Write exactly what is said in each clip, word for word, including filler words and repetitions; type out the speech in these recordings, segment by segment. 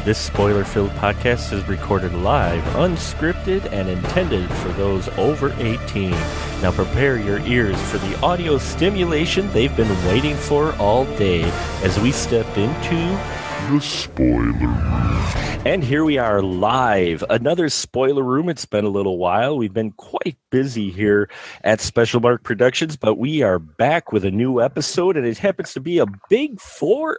This spoiler-filled podcast is recorded live, unscripted, and intended for those over eighteen. Now prepare your ears for the audio stimulation they've been waiting for all day as we step into the spoiler room. And here we are live. Another spoiler room. It's been a little while. We've been quite busy here at Special Mark Productions, but we are back with a new episode, and it happens to be a big four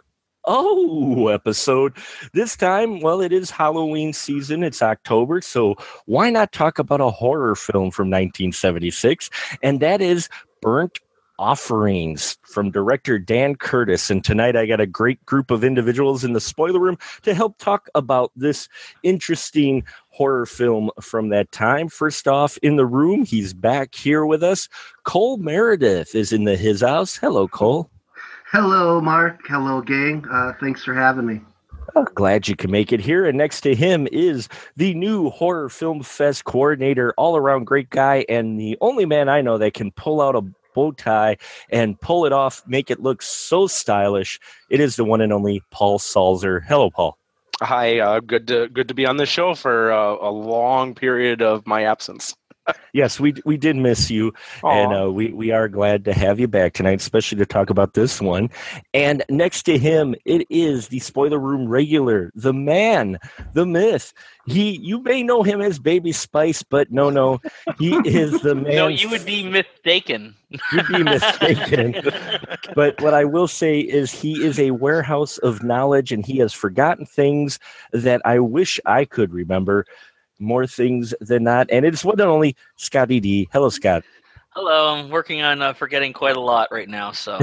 oh episode. This time, well, it is Halloween season. It's October, so why not talk about a horror film from nineteen seventy-six? And that is Burnt Offerings from director Dan Curtis. And tonight I got a great group of individuals in the spoiler room to help talk about this interesting horror film from that time. First off, in the room, he's back here with us. Cole Meredith is in the his house. Hello, Cole. Hello, Mark. Hello, gang. Uh, thanks for having me. Oh, glad you can make it here. And next to him is the new Horror Film Fest coordinator, all-around great guy, and the only man I know that can pull out a bow tie and pull it off, make it look so stylish. It is the one and only Paul Salzer. Hello, Paul. Hi, uh, good to good to be on this show for uh, a long period of my absence. Yes, we we did miss you, Aww. and uh, we, we are glad to have you back tonight, especially to talk about this one. And next to him, it is the spoiler room regular, the man, the myth. He, you may know him as Baby Spice, but no, no, he is the man. No, you would be mistaken. You'd be mistaken. But what I will say is he is a warehouse of knowledge, and he has forgotten things that I wish I could remember. More things than not. And it's one and only Scotty D. Hello, Scott. Hello. I'm working on uh, forgetting quite a lot right now. So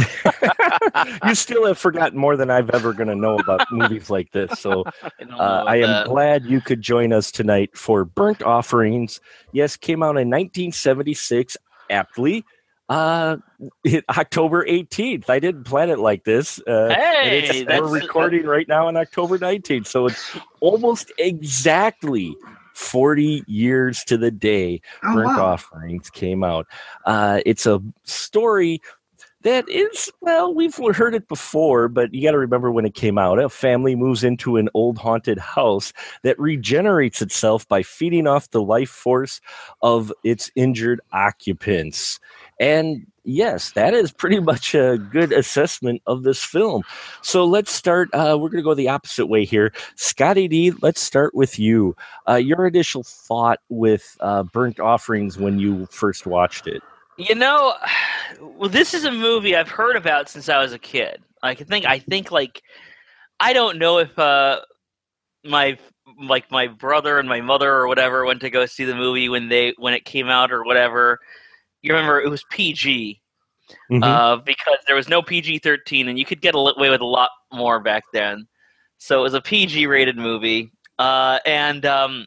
you still have forgotten more than I've ever going to know about movies like this. So I, uh, I am that. glad you could join us tonight for Burnt Offerings. Yes, came out in nineteen seventy-six, aptly. Uh, October eighteenth. I didn't plan it like this. Uh, hey, it's, that's, we're recording right now on October nineteenth. So it's almost exactly forty years to the day oh, Burnt wow. Offerings came out. Uh, it's a story that is, well, we've heard it before, but you got to remember when it came out. A family moves into an old haunted house that regenerates itself by feeding off the life force of its injured occupants. And yes, that is pretty much a good assessment of this film. So let's start. Uh, we're going to go the opposite way here. Scotty D, let's start with you. Uh, your initial thought with uh, Burnt Offerings when you first watched it. You know, well, this is a movie I've heard about since I was a kid. Like, I think, I think, like, I don't know if uh, my like my brother and my mother or whatever went to go see the movie when they when it came out or whatever. You remember it was P G Mm-hmm. uh, because there was no P G thirteen, and you could get away with a lot more back then. So it was a P G rated movie, uh, and um,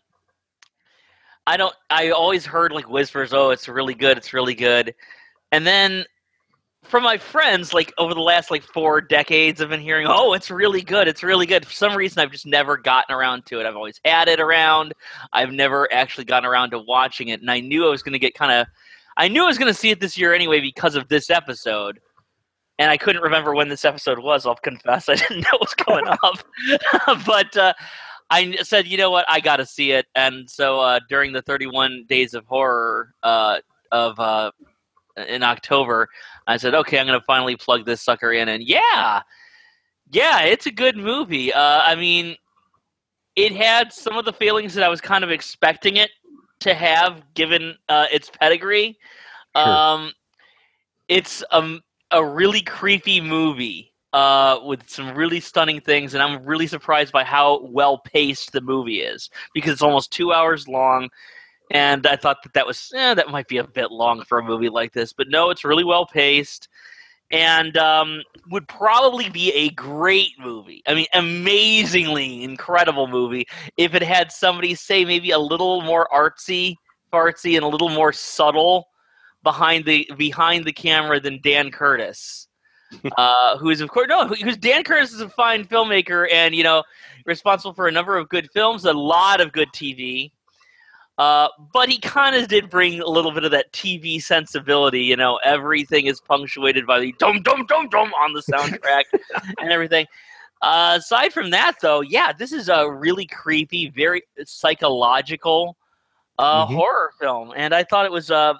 I don't. I always heard like whispers, "Oh, it's really good, it's really good," and then from my friends, like over the last like four decades, I've been hearing, "Oh, it's really good, it's really good." For some reason, I've just never gotten around to it. I've always had it around. I've never actually gotten around to watching it, and I knew I was going to get kind of. I knew I was going to see it this year anyway because of this episode, and I couldn't remember when this episode was. I'll confess, I didn't know it was coming up. But uh, I said, you know what, I got to see it. And so uh, during the thirty-one Days of Horror uh, of uh, in October, I said, okay, I'm going to finally plug this sucker in. And yeah, yeah, it's a good movie. Uh, I mean, it had some of the feelings that I was kind of expecting it to have, given uh, its pedigree. Sure. Um, it's um, a really creepy movie uh, with some really stunning things, and I'm really surprised by how well-paced the movie is, because it's almost two hours long, and I thought that that was, eh, that might be a bit long for a movie like this, but no, it's really well-paced, and um, would probably be a great movie. I mean, amazingly incredible movie if it had somebody, say, maybe a little more artsy, fartsy, and a little more subtle behind the behind the camera than Dan Curtis, uh, who is of course no, who's Dan Curtis is a fine filmmaker and you know responsible for a number of good films, a lot of good T V. Uh, but he kind of did bring a little bit of that T V sensibility. You know, everything is punctuated by the dum dum dum dum on the soundtrack and everything. Uh, aside from that, though, yeah, this is a really creepy, very psychological uh, Mhm. horror film, and I thought it was uh,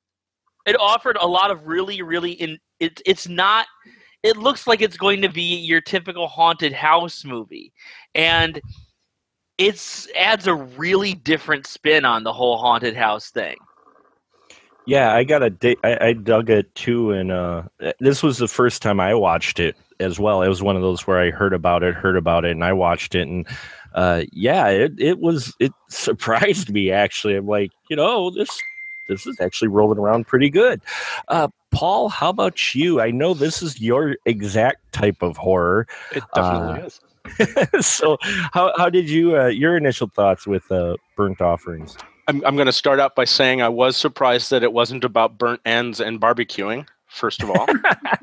it offered a lot of really, really in. It, it's not. It looks like it's going to be your typical haunted house movie, and it's adds a really different spin on the whole haunted house thing. Yeah, I got a di- I, I dug it too, and uh, this was the first time I watched it as well. It was one of those where I heard about it, heard about it, and I watched it, and uh, yeah, it it was it surprised me actually. I'm like, you know, this this is actually rolling around pretty good. Uh, Paul, how about you? I know this is your exact type of horror. It definitely Uh, is. so, how how did you uh, your initial thoughts with uh, Burnt Offerings? I'm, I'm going to start out by saying I was surprised that it wasn't about burnt ends and barbecuing, first of all.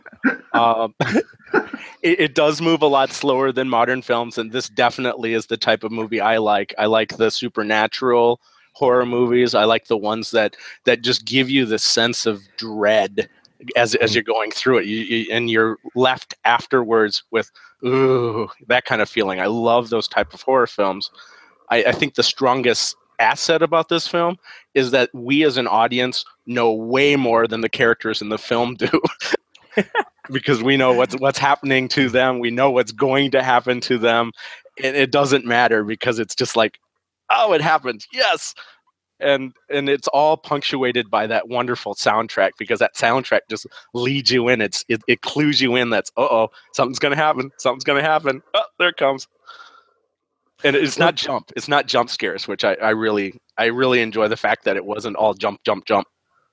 um, it, it does move a lot slower than modern films, and this definitely is the type of movie I like. I like the supernatural horror movies. I like the ones that, that just give you the sense of dread as as you're going through it, you, you, and you're left afterwards with, ooh, that kind of feeling. I love those type of horror films. I, I think the strongest asset about this film is that we as an audience know way more than the characters in the film do. Because we know what's what's happening to them, we know what's going to happen to them, and it doesn't matter because it's just like, oh, it happened, yes. And and it's all punctuated by that wonderful soundtrack, because that soundtrack just leads you in. It's it, it clues you in. That's uh oh, something's gonna happen. Something's gonna happen. Oh, there it comes. And it's not jump. It's not jump scares, which I, I really I really enjoy the fact that it wasn't all jump, jump, jump.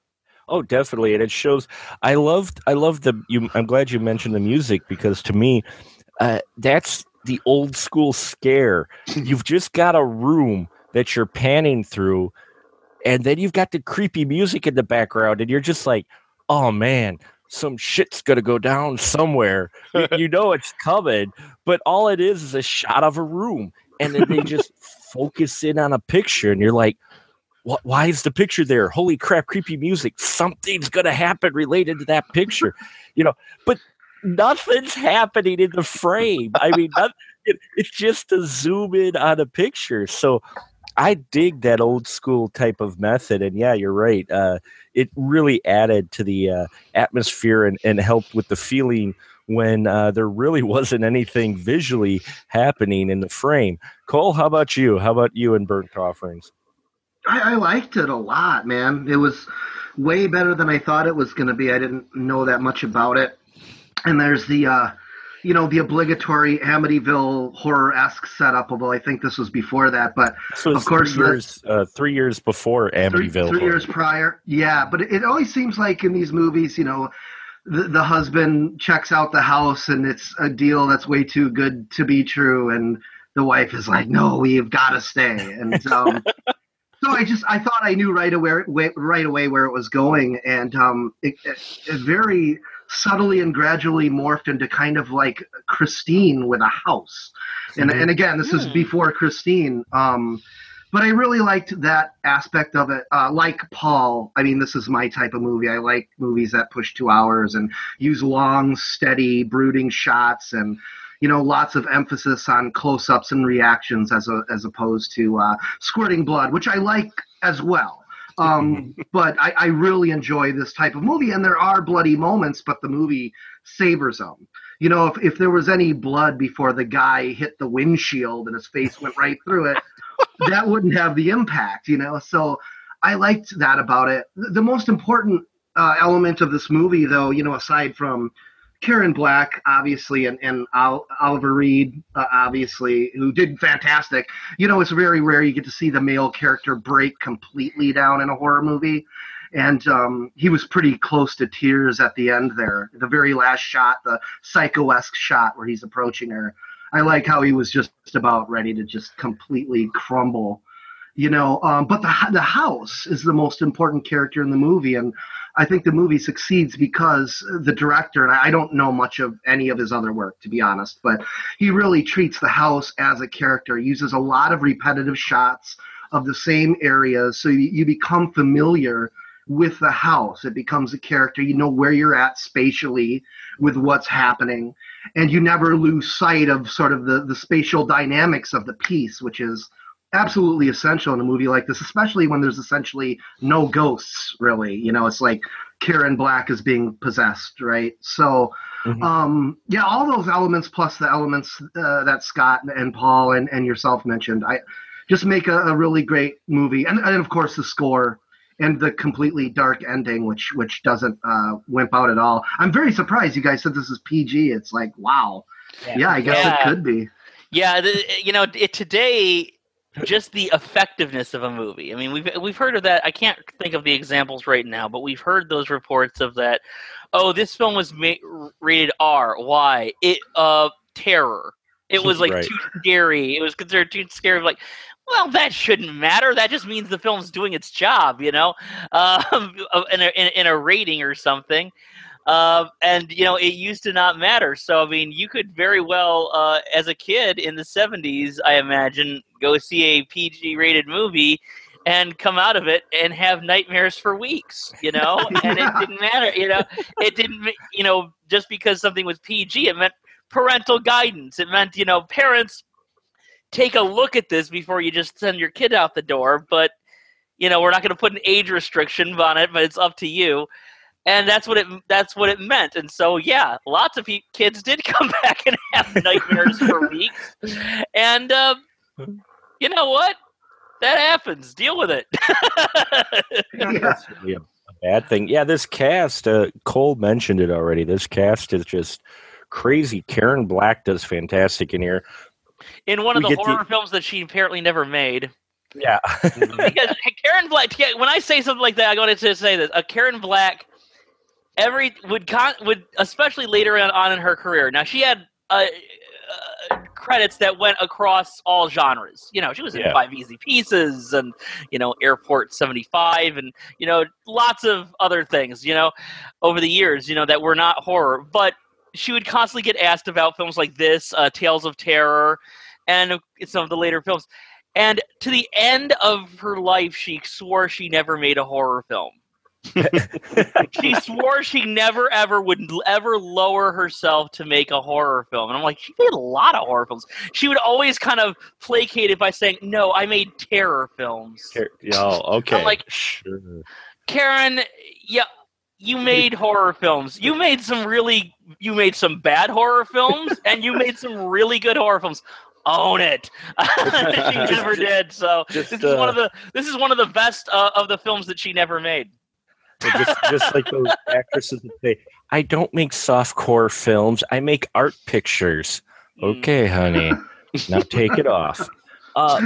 Oh, definitely, and it shows. I loved. I loved the. You, I'm glad you mentioned the music, because to me, uh, that's the old school scare. You've just got a room that you're panning through, and then you've got the creepy music in the background, and you're just like, "Oh man, some shit's gonna go down somewhere." you, you know it's coming, but all it is is a shot of a room, and then they just focus in on a picture, and you're like, "What? Why is the picture there? Holy crap! Creepy music. Something's gonna happen related to that picture." You know, but nothing's happening in the frame. I mean, not, it, it's just a zoom in on a picture. So I dig that old school type of method. And yeah, you're right. Uh, it really added to the uh, atmosphere and, and helped with the feeling when uh, there really wasn't anything visually happening in the frame. Cole, how about you? How about you and Burnt Offerings? I, I liked it a lot, man. It was way better than I thought it was going to be. I didn't know that much about it. And there's the, uh, you know, the obligatory Amityville horror-esque setup, although I think this was before that. But, so of course, three years, uh, three years before Amityville. Three, three years prior. Yeah, but it, it always seems like in these movies, you know, the, the husband checks out the house and it's a deal that's way too good to be true. And the wife is like, no, we've got to stay. And um, so I just, I thought I knew right away, right away where it was going. And um, it, it, it very subtly and gradually morphed into kind of like Christine with a house. And, mm-hmm. and again, this mm. is before Christine. Um, But I really liked that aspect of it. Uh, like Paul, I mean, this is my type of movie. I like movies that push two hours and use long, steady, brooding shots and, you know, lots of emphasis on close-ups and reactions as a, as opposed to uh, squirting blood, which I like as well. Um, but I, I really enjoy this type of movie, and there are bloody moments, but the movie savors them. You know, if, if there was any blood before the guy hit the windshield and his face went right through it, that wouldn't have the impact, you know? So I liked that about it. The most important uh, element of this movie, though, you know, aside from Karen Black, obviously, and, and Ol- Oliver Reed, uh, obviously, who did fantastic. You know, it's very rare you get to see the male character break completely down in a horror movie. And um, he was pretty close to tears at the end there. The very last shot, the Psycho-esque shot where he's approaching her. I like how he was just about ready to just completely crumble, you know. Um, but the the house is the most important character in the movie, and I think the movie succeeds because the director, and I don't know much of any of his other work, to be honest, but he really treats the house as a character. He uses a lot of repetitive shots of the same areas, so you, you become familiar with the house. It becomes a character. You know where you're at spatially with what's happening, and you never lose sight of sort of the, the spatial dynamics of the piece, which is absolutely essential in a movie like this, especially when there's essentially no ghosts, really. You know, it's like Karen Black is being possessed, right? So, mm-hmm. um, yeah, all those elements plus the elements uh, that Scott and Paul and, and yourself mentioned, I just make a, a really great movie. And, and, of course, the score and the completely dark ending, which which doesn't uh, wimp out at all. I'm very surprised you guys said this is P G. It's like, wow. Yeah, yeah I guess yeah. it could be. Yeah, the, you know, it, today... just the effectiveness of a movie. I mean, we've we've heard of that. I can't think of the examples right now, but we've heard those reports of that. Oh, this film was ma- rated R. Why? It uh terror. It was like right. too scary. It was considered too scary. Like, well, that shouldn't matter. That just means the film's doing its job, you know, um, in a in, in a rating or something. Uh, and, you know, it used to not matter. So, I mean, you could very well, uh, as a kid in the seventies, I imagine, go see a P G-rated movie and come out of it and have nightmares for weeks, you know? And it didn't matter, you know? It didn't, you know, just because something was P G, it meant parental guidance. It meant, you know, parents, take a look at this before you just send your kid out the door. But, you know, we're not going to put an age restriction on it, but it's up to you. And that's what it that's what it meant. And so, yeah, lots of pe- kids did come back and have nightmares for weeks. And uh, you know what? That happens. Deal with it. That's really a, a bad thing. Yeah, this cast, uh, Cole mentioned it already. This cast is just crazy. Karen Black does fantastic in here. In one of we the horror the... films that she apparently never made. Yeah. Because Karen Black, when I say something like that, I wanted to say this. A Karen Black... Every would con, would especially later on, on in her career. Now she had uh, uh, credits that went across all genres. You know, she was in yeah. Five Easy Pieces and you know Airport seventy-five and you know lots of other things. You know, over the years, you know that were not horror, but she would constantly get asked about films like this, uh, Tales of Terror, and some of the later films. And to the end of her life, she swore she never made a horror film. She swore she never ever would ever lower herself to make a horror film. And I'm like, she made a lot of horror films. She would always kind of placate it by saying, no, I made terror films. Oh, okay. I'm like, sure. Karen, yeah, you made horror films. You made some really, you made some bad horror films, and you made some really good horror films. Own it. She never did. So Just, this is uh, one of the this is one of the best uh, of the films that she never made. just, just like those actresses that say, I don't make softcore films, I make art pictures. Okay, honey, now take it off. Uh,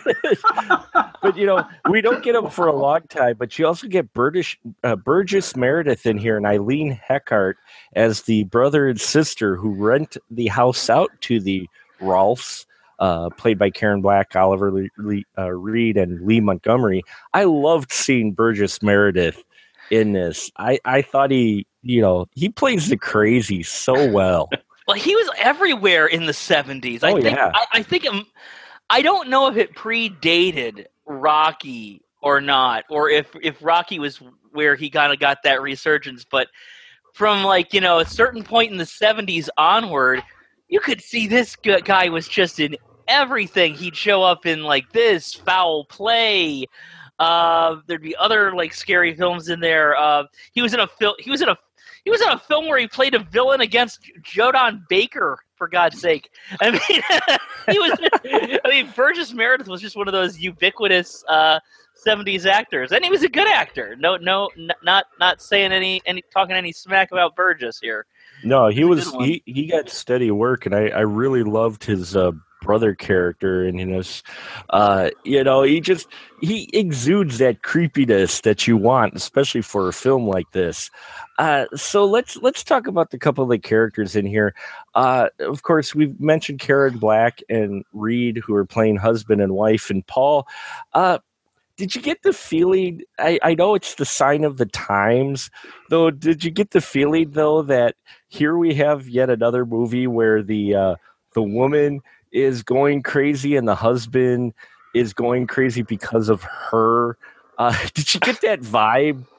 but, but, you know, we don't get them for a long time, but you also get Burgess, uh, Burgess Meredith in here and Eileen Heckart as the brother and sister who rent the house out to the Rolfs. Uh, played by Karen Black, Oliver Lee, Lee, uh, Reed, and Lee Montgomery. I loved seeing Burgess Meredith in this. I, I thought he, you know, he plays the crazy so well. Well, he was everywhere in the seventies. I oh, think, yeah. I, I think, it, I don't know if it predated Rocky or not, or if, if Rocky was where he kind of got that resurgence, but from like, you know, a certain point in the seventies onward, you could see this guy was just in everything. He'd show up in like this, Foul Play. Uh, there'd be other like scary films in there. Uh, he was in a film. He was in a he was in a film where he played a villain against Jodan Baker. For God's sake, I mean, he was. I mean, Burgess Meredith was just one of those ubiquitous uh, seventies actors, and he was a good actor. No, no, n- not not saying any any talking any smack about Burgess here. No, he was he, he got steady work, and I, I really loved his uh, brother character in this. Uh, you know, he just he exudes that creepiness that you want, especially for a film like this. Uh, so let's let's talk about the couple of the characters in here. Uh, of course, we've mentioned Karen Black and Reed, who are playing husband and wife, and Paul. Uh, Did you get the feeling, I, I know it's the sign of the times, though, did you get the feeling, though, that here we have yet another movie where the uh, the woman is going crazy and the husband is going crazy because of her? Uh, did you get that vibe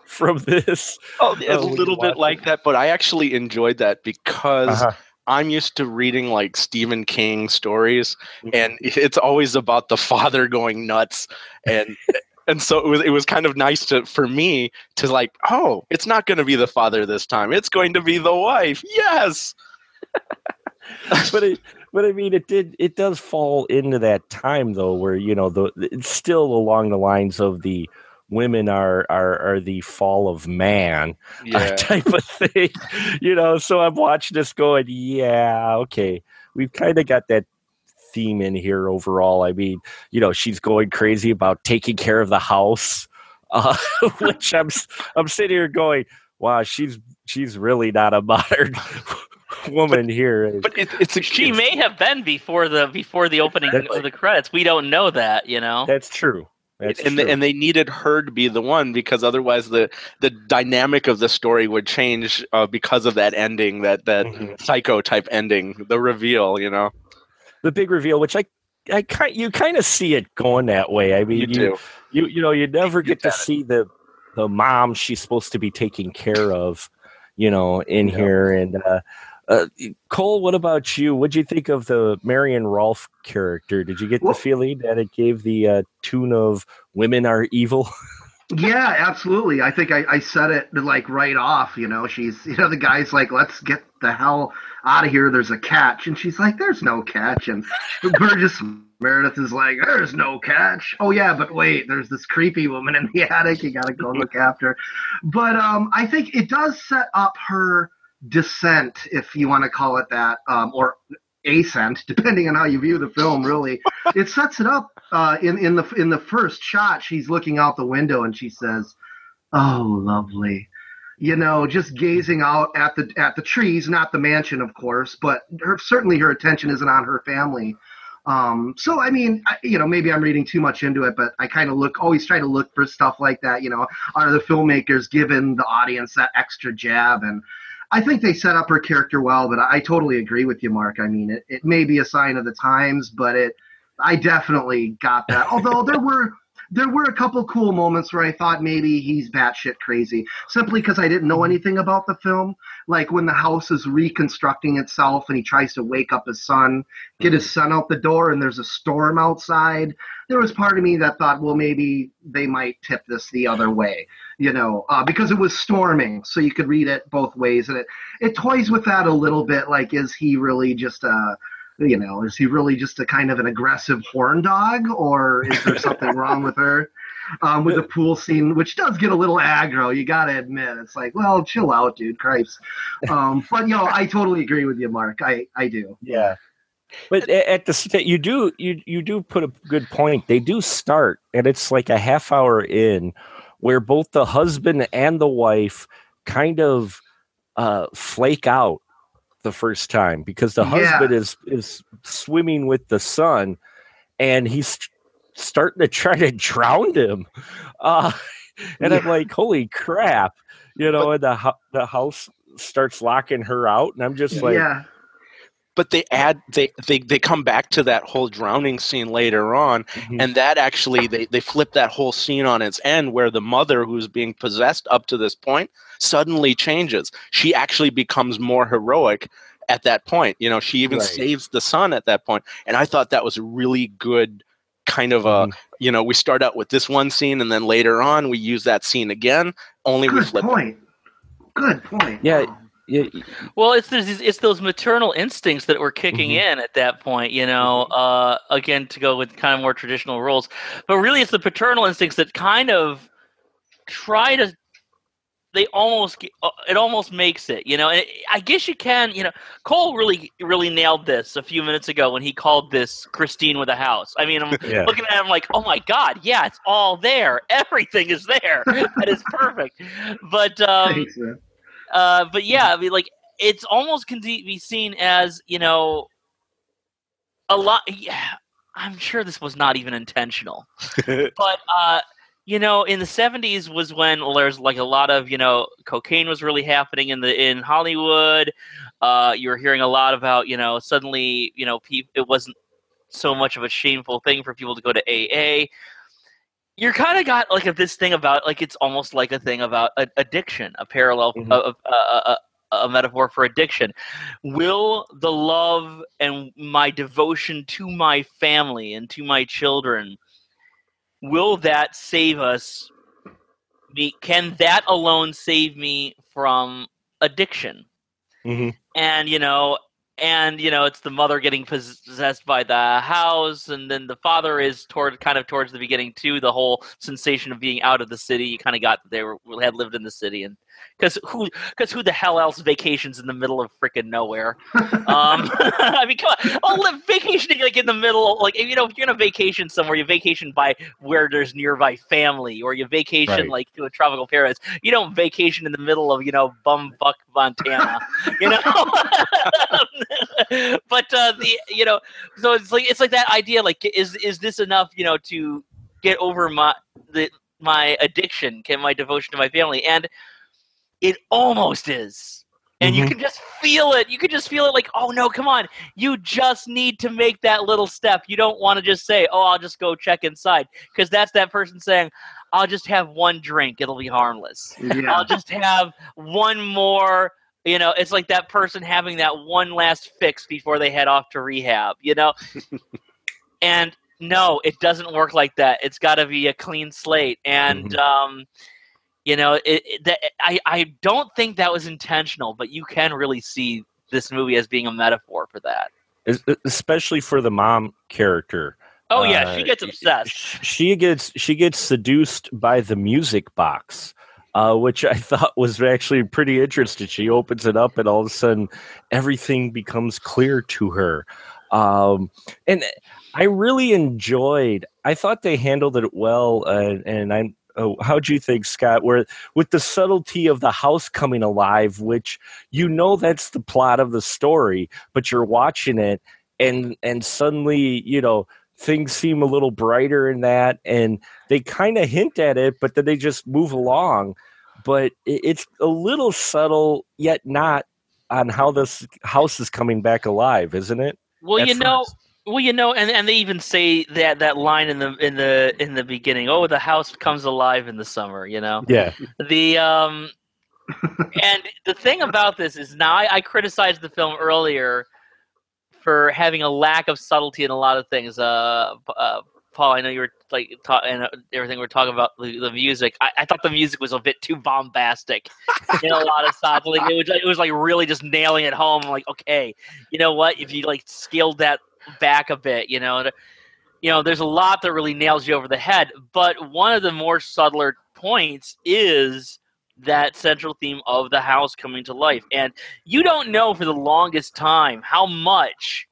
from this. Oh, a uh, when you little bit watch like it. that, but I actually enjoyed that because Uh-huh. I'm used to reading like Stephen King stories, Mhm. and it's always about the father going nuts, and and so it was it was kind of nice to for me to like, oh, it's not going to be the father this time; it's going to be the wife. Yes, but it, but I mean, it did. It does fall into that time though, where you know the it's still along the lines of the women are are are the fall of man uh, yeah. type of thing, you know. So I'm watching this, going, yeah, okay, we've kind of got that theme in here overall. I mean, you know, she's going crazy about taking care of the house, uh, which I'm I'm sitting here going, wow, she's she's really not a modern woman here. But it, it's a, She it's, may have been before the before the opening That's- of the credits. We don't know that, you know. That's true. That's and true. the, and they needed her to be the one because otherwise the the dynamic of the story would change uh, because of that ending, that that Mhm. psycho type ending, the reveal. You know, The big reveal, which I, I kind, you kind of see it going that way. I mean, you you, do. you, you know, you never You get to got it. see the, the mom she's supposed to be taking care of, you know, in Yeah. here. And uh, uh, Cole, what about you? What'd you think of the Marion Rolfe character? Did you get Well- the feeling that it gave the uh, tune of "Women Are Evil"? Yeah, absolutely. I think I, I said it like right off. You know, she's, you know, the guy's like, let's get the hell out of here. There's a catch. And she's like, there's no catch. And Burgess Meredith is like, there's no catch. Oh, yeah, but wait, there's this creepy woman in the attic. You got to go look after. But um, I think it does set up her descent, if you want to call it that, um, or ascent, depending on how you view the film, really. It sets it up uh, in, in the in the first shot. She's looking out the window and she says, "Oh, lovely." You know, just gazing out at the at the trees, not the mansion, of course, but her, certainly her attention isn't on her family. Um, so, I mean, I, you know, maybe I'm reading too much into it, but I kind of look, always try to look for stuff like that. You know, are the filmmakers giving the audience that extra jab? And I think they set up her character well, but I totally agree with you, Mark. I mean, it, it may be a sign of the times, but it, I definitely got that. Although there were there were a couple cool moments where I thought maybe he's batshit crazy, simply because I didn't know anything about the film. Like when the house is reconstructing itself and he tries to wake up his son, get his son out the door, and there's a storm outside. There was part of me that thought, well, maybe they might tip this the other way, you know, uh, because it was storming, so you could read it both ways, and it it toys with that a little bit. Like, is he really just a You know, is he really just a kind of an aggressive horn dog, or is there something wrong with her? Um, with the pool scene, which does get a little aggro, you got to admit. It's like, well, chill out, dude, Christ. Um, but, you know, I totally agree with you, Mark. I, I do. Yeah. But a- at the st- you do you you do put a good point. They do start, and it's like a half hour in, where both the husband and the wife kind of uh, flake out the first time, because the Yeah. husband is is swimming with the son, and he's starting to try to drown him. Uh, and I'm Yeah. like, holy crap, you know, and the hu- the house starts locking her out, and I'm just like, yeah. But they add they, they they come back to that whole drowning scene later on, mhm. and that actually they, they flip that whole scene on its end, where the mother, who's being possessed up to this point, suddenly changes. She actually becomes more heroic at that point. You know, she even Right. saves the son at that point. And I thought that was a really good kind of a, Mhm. you know, we start out with this one scene and then later on we use that scene again, only we Good flip it. point. Good point. Yeah. Wow. Yeah, Well, it's these- it's those maternal instincts that were kicking Mhm. in at that point, you know. Uh, again, to go with kind of more traditional roles, but really, it's the paternal instincts that kind of try to. They almost get- uh, it almost makes it, you know. And I guess you can, you know. Cole really really nailed this a few minutes ago when he called this Christine with a house. I mean, I'm Yeah. looking at him like, oh my god, yeah, it's all there. Everything is there. That is perfect. But um, Thanks, man. uh, but yeah, I mean, like it's almost can be seen as, you know, a lot. Yeah, I'm sure this was not even intentional, but uh, you know, in the seventies was when there's like a lot of, you know, cocaine was really happening in the in Hollywood. Uh, you were hearing a lot about, you know, suddenly, you know, pe- it wasn't so much of a shameful thing for people to go to A A. you're kind of got like a, this thing about like it's almost like a thing about a, addiction, a parallel mm-hmm. of uh, a, a metaphor for addiction. Will the love and my devotion to my family and to my children, will that save us? Me, can that alone save me from addiction? Mm-hmm. And you know. And, you know, it's the mother getting possessed by the house, and then the father is toward kind of towards the beginning, too, the whole sensation of being out of the city. You kind of got that they were had lived in the city. and Because who because who the hell else vacations in the middle of freaking nowhere? um, I mean, come on. Oh, vacationing, like, in the middle, like, you know, if you're on a vacation somewhere, you vacation by where there's nearby family, or you vacation, right. like, to a tropical paradise. You don't vacation in the middle of, you know, bumfuck Montana, you know? But uh, the you know, so it's like it's like that idea. Like, is is this enough? You know, to get over my the my addiction, can my devotion to my family, and it almost is. And mm-hmm. you can just feel it. You can just feel it. Like, oh no, come on! You just need to make that little step. You don't want to just say, "Oh, I'll just go check inside," because that's that person saying, "I'll just have one drink. It'll be harmless. Yeah. I'll just have one more." You know, it's like that person having that one last fix before they head off to rehab, you know? And no, it doesn't work like that. It's got to be a clean slate. And, mm-hmm. um, you know, it, it, that, I, I don't think that was intentional, but you can really see this movie as being a metaphor for that. Especially for the mom character. Oh, yeah, she gets obsessed. Uh, she gets she gets seduced by the music box. Uh, which I thought was actually pretty interesting. She opens it up, and all of a sudden, everything becomes clear to her. Um, and I really enjoyed. I thought they handled it well. Uh, and I, oh, how'd you think, Scott? Where with the subtlety of the house coming alive, which you know that's the plot of the story, but you're watching it, and and suddenly, you know, things seem a little brighter in that, and they kind of hint at it, but then they just move along. But it's a little subtle, yet not, on how this house is coming back alive, isn't it? Well, At you first. know, well, you know, and, and they even say that, that line in the in the in the beginning. Oh, the house comes alive in the summer. You know. Yeah. The um, and the thing about this is now I, I criticized the film earlier for having a lack of subtlety in a lot of things. Uh, uh Paul, I know you were like ta- and everything we're talking about the, the music. I, I thought the music was a bit too bombastic in a lot of spots. Like it was, it was like really just nailing it home. I'm like, okay, you know what? If you like scaled that back a bit, you know, you know, there's a lot that really nails you over the head. But one of the more subtler points is that central theme of the house coming to life, and you don't know for the longest time how much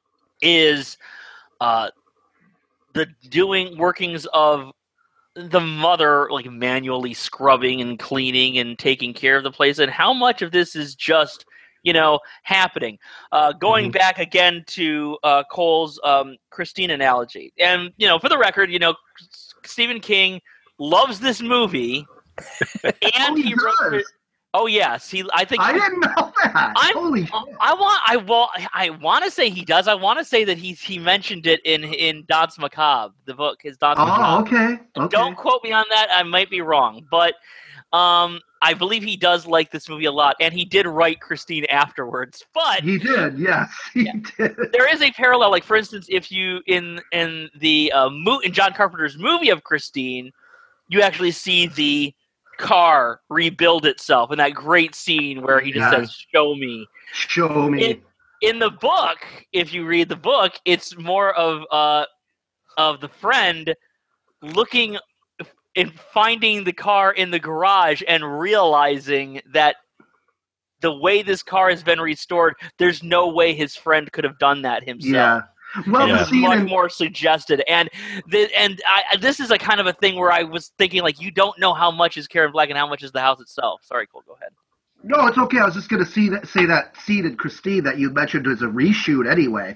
is. Uh, the doing workings of the mother, like manually scrubbing and cleaning and taking care of the place, and how much of this is just, you know, happening. Uh, going mm-hmm. back again to uh, Cole's um, Christine analogy. And, you know, for the record, you know, Stephen King loves this movie. And oh, he, he wrote it. Oh yes, he. I think I didn't know that. I'm, Holy shit! I want. I well. I want to say he does. I want to say that he he mentioned it in in Danse Macabre, the book. His Danse oh, Macabre. okay. okay. Don't quote me on that. I might be wrong, but um, I believe he does like this movie a lot, and he did write Christine afterwards. But he did. Yes, he yeah. did. There is a parallel. Like for instance, if you in in the uh, mo- in John Carpenter's movie of Christine, you actually see the car rebuild itself in that great scene where he just yeah. says, "Show me, show me." In, in the book, if you read the book, it's more of uh of the friend looking and finding the car in the garage and realizing that the way this car has been restored, there's no way his friend could have done that himself. Yeah. Well, yeah. It's much more suggested, and the, and I, this is a kind of a thing where I was thinking like you don't know how much is Karen Black and how much is the house itself. Sorry, Cole, go ahead. No, it's okay. I was just going to see that, say that Seated Christine that you mentioned was a reshoot anyway.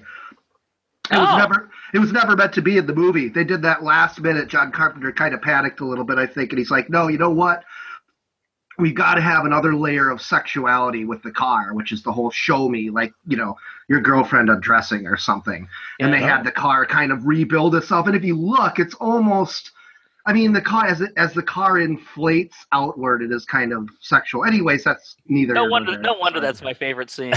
It was oh. never it was never meant to be in the movie. They did that last minute. John Carpenter kind of panicked a little bit, I think, and he's like, "No, you know what? We got to have another layer of sexuality with the car, which is the whole show me, like, you know, your girlfriend undressing or something." And yeah, they had the car kind of rebuild itself. And if you look, it's almost I mean, the car as it, as the car inflates outward, it is kind of sexual. Anyways, that's neither. No here nor wonder. there. No wonder Sorry. that's my favorite scene.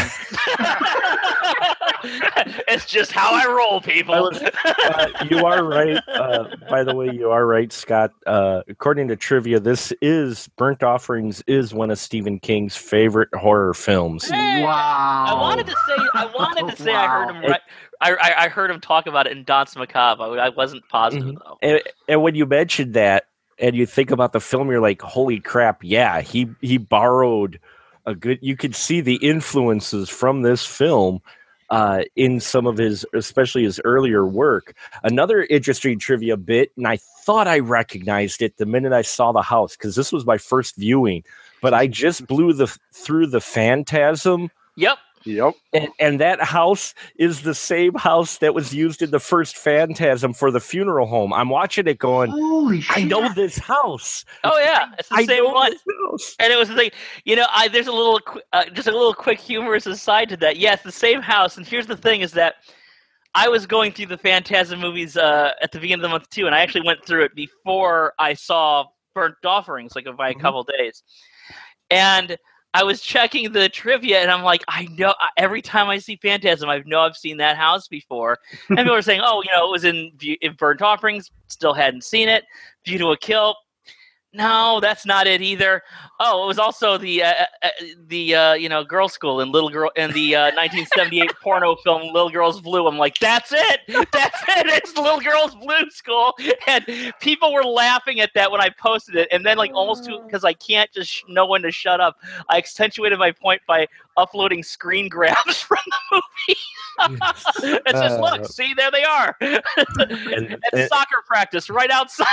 It's just how I roll, people. I was, uh, you are right. Uh, by the way, you are right, Scott. Uh, according to trivia, this is Burnt Offerings is one of Stephen King's favorite horror films. Hey, Wow. I wanted to say. I wanted to say. I heard him. Wow. Right, I, I I heard him talk about it in Danse Macabre. I, I wasn't positive Mhm. though. And, and when you mentioned that, and you think about the film, you're like, "Holy crap! Yeah, he he borrowed a good." You could see the influences from this film uh, in some of his, especially his earlier work. Another interesting trivia bit, and I thought I recognized it the minute I saw the house because this was my first viewing, but I just blew the through the Phantasm. Yep. Yep. And, and that house is the same house that was used in the first Phantasm for the funeral home. I'm watching it going, Holy shit. I know this house. Oh yeah, it's the I same know one. this house. And it was the thing, you know, I there's a little, qu- uh, just a little quick humorous aside to that. Yeah, it's the same house. And here's the thing: is that I was going through the Phantasm movies uh, at the beginning of the month too, and I actually went through it before I saw Burnt Offerings, like by a Mhm. couple days. And I was checking the trivia, and I'm like, I know every time I see Phantasm, I know I've seen that house before. And people were saying, oh, you know, it was in, View- in Burnt Offerings, still hadn't seen it. View to a Kill. No, that's not it either. Oh, it was also the uh, uh, the uh, you know girl school in Little Girl in the uh, nineteen seventy-eight porno film Little Girls Blue. I'm like, that's it, that's it. It's Little Girls Blue School, and people were laughing at that when I posted it. And then like almost because I can't just sh- know when to shut up, I accentuated my point by uploading screen grabs from the movie. It's just Uh, look, see, there they are. And, It's and, soccer practice right outside.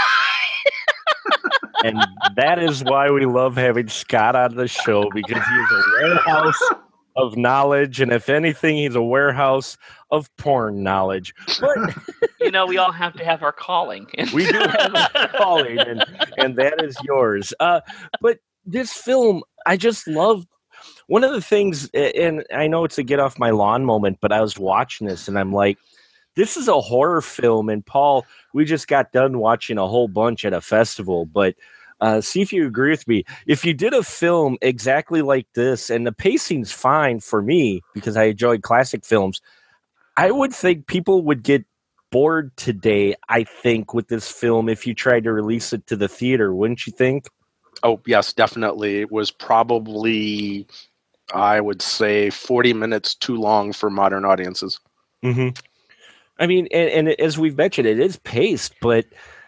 and that is why we love having Scott on the show, because he is a warehouse of knowledge. And if anything, he's a warehouse of porn knowledge. But You know, we all have to have our calling. we do have a calling, and, and that is yours. Uh, but this film, I just love. One of the things, and I know it's a get off my lawn moment, but I was watching this and I'm like, this is a horror film. And Paul, we just got done watching a whole bunch at a festival, but uh, see if you agree with me. If you did a film exactly like this, and the pacing's fine for me because I enjoy classic films, I would think people would get bored today, I think, with this film if you tried to release it to the theater, wouldn't you think? Oh, yes, definitely. It was probably, I would say, forty minutes too long for modern audiences. Mm-hmm. I mean, and, and as we've mentioned, it is paced, but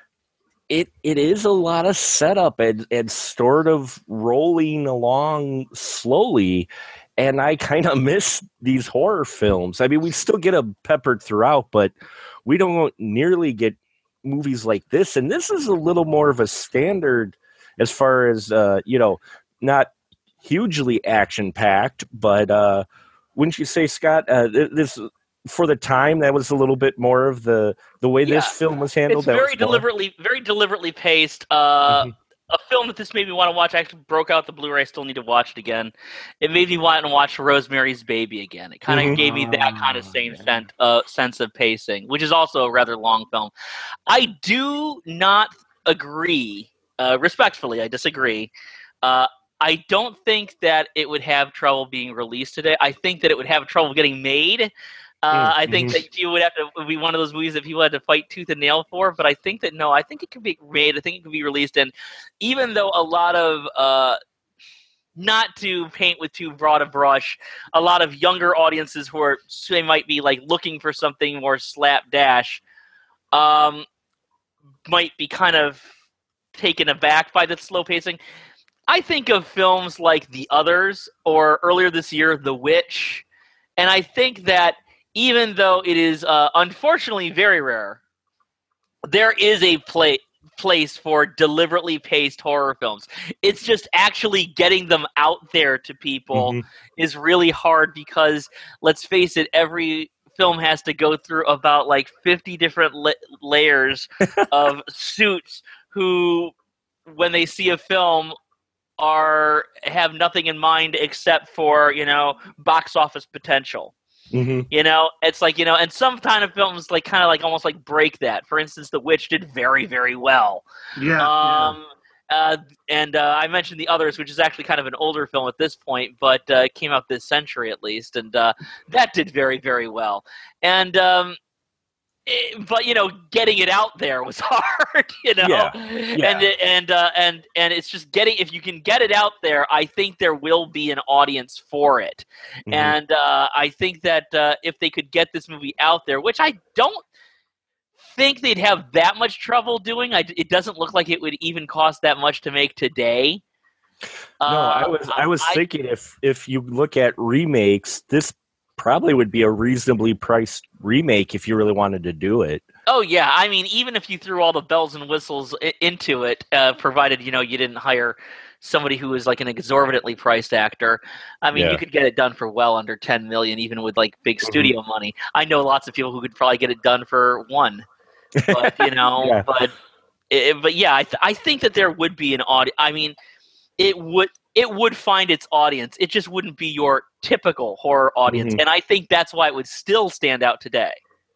it it is a lot of setup and, and sort of rolling along slowly. And I kind of miss these horror films. I mean, we still get them peppered throughout, but we don't nearly get movies like this. And this is a little more of a standard as far as, uh, you know, not hugely action-packed, but uh, wouldn't you say, Scott, uh, this... for the time, that was a little bit more of the the way Yeah. this film was handled. It's that very was more- deliberately, very deliberately paced. Uh, Mhm. A film that this made me want to watch. I actually broke out the Blu-ray. I still need to watch it again. It made me want to watch Rosemary's Baby again. It kind of Mhm. gave me that kind of Ah, same yeah. sense, uh, sense of pacing, which is also a rather long film. I do not agree. Uh, respectfully, I disagree. Uh, I don't think that it would have trouble being released today. I think that it would have trouble getting made. Uh, I think Mhm. that you would have to it would be one of those movies that people had to fight tooth and nail for. But I think that no, I think it could be made. I think it could be released. And even though a lot of uh, not to paint with too broad a brush, a lot of younger audiences who are they might be like looking for something more slapdash, um, might be kind of taken aback by the slow pacing. I think of films like The Others or earlier this year, The Witch, and I think that even though it is uh, unfortunately very rare, there is a play, place for deliberately paced horror films. It's just actually getting them out there to people Mhm. is really hard because, let's face it, every film has to go through about like fifty different la- layers of suits who, when they see a film, are have nothing in mind except for, you know, box office potential. Mm-hmm. You know, it's like, you know, and some kind of films like kind of like almost like break that. For instance, The Witch did very, very well. Yeah. Um, uh, and uh, I mentioned The Others, which is actually kind of an older film at this point, but uh, it came out this century at least, and uh, that did very, very well. And um, it, but you know, getting it out there was hard. You know, Yeah. Yeah. and and uh, and and it's just getting if you can get it out there, I think there will be an audience for it. Mhm. And uh, I think that uh, if they could get this movie out there, which I don't think they'd have that much trouble doing. I, it doesn't look like it would even cost that much to make today. No, I Uh, was I was I- thinking if if you look at remakes, this probably would be a reasonably priced remake if you really wanted to do it. Oh yeah, I mean, even if you threw all the bells and whistles I- into it, uh, provided you know you didn't hire somebody who was like an exorbitantly priced actor, I mean, Yeah. you could get it done for well under ten million, even with like big Mhm. studio money. I know lots of people who could probably get it done for one, but you know, Yeah. but it, but yeah, I th- I think that there would be an audience. I mean, it would it would find its audience. It just wouldn't be your typical horror audience, Mhm. and I think that's why it would still stand out today.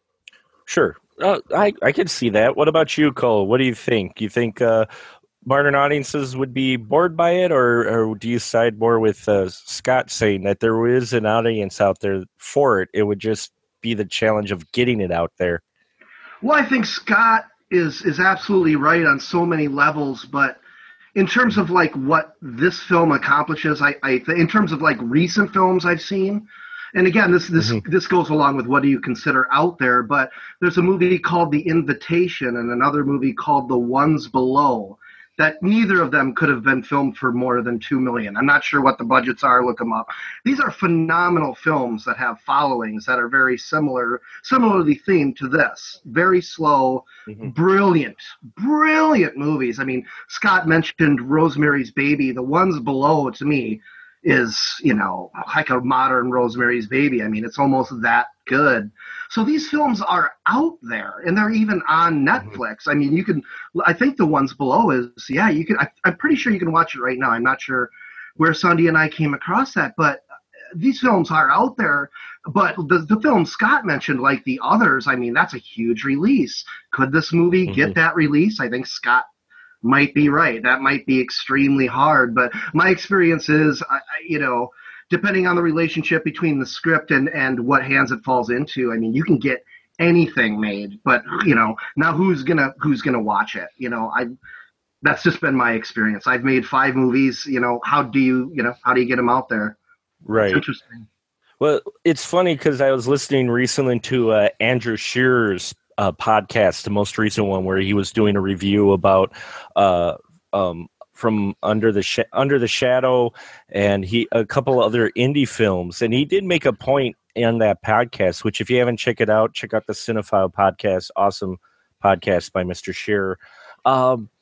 Sure, uh, I I can see that. What about you, Cole? What do you think? You think uh, modern audiences would be bored by it, or, or do you side more with uh, Scott saying that there is an audience out there for it? It would just be the challenge of getting it out there. Well, I think Scott is is absolutely right on so many levels, but in terms of like what this film accomplishes, I, I th- in terms of like recent films I've seen, and again, this this Mhm. this goes along with what do you consider out there, but there's a movie called The Invitation and another movie called The Ones Below that neither of them could have been filmed for more than two million. I'm not sure what the budgets are. Look them up. These are phenomenal films that have followings that are very similar, similarly themed to this. Very slow, Mhm. brilliant, brilliant movies. I mean, Scott mentioned Rosemary's Baby. The Ones Below, to me, is, you know, like a modern Rosemary's Baby. I mean, it's almost that good. So these films are out there, and they're even on Netflix. I mean, you can, I think The Ones Below is, yeah, you can, I, I'm pretty sure you can watch it right now. I'm not sure where Sandy and I came across that, but these films are out there. But the, the film Scott mentioned, like The Others, I mean, that's a huge release. Could this movie Mhm. get that release? I think Scott might be right. That might be extremely hard. But my experience is, I, I, you know, depending on the relationship between the script and, and what hands it falls into, I mean, you can get anything made. But, you know, now who's gonna who's gonna watch it? You know, I that's just been my experience. I've made five movies. You know, how do you you know how do you get them out there? It's Right. interesting. Well, it's funny because I was listening recently to uh, Andrew Shearer's uh, podcast, the most recent one, where he was doing a review about uh, um, from Under the Sh- Under the Shadow, and he a couple other indie films, and he did make a point in that podcast. Which, if you haven't checked it out, check out the Cinephile podcast. Awesome podcast by Mister Shearer. Um,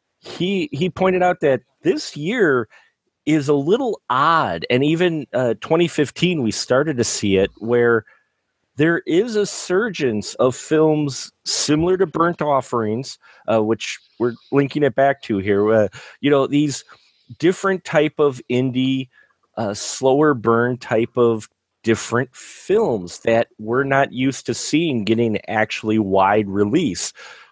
he he pointed out that this year is a little odd, and even uh, twenty fifteen we started to see it, where there is a surgence of films similar to Burnt Offerings, uh, which we're linking it back to here. Uh, you know, these different type of indie, uh, slower burn type of different films that we're not used to seeing getting actually wide release.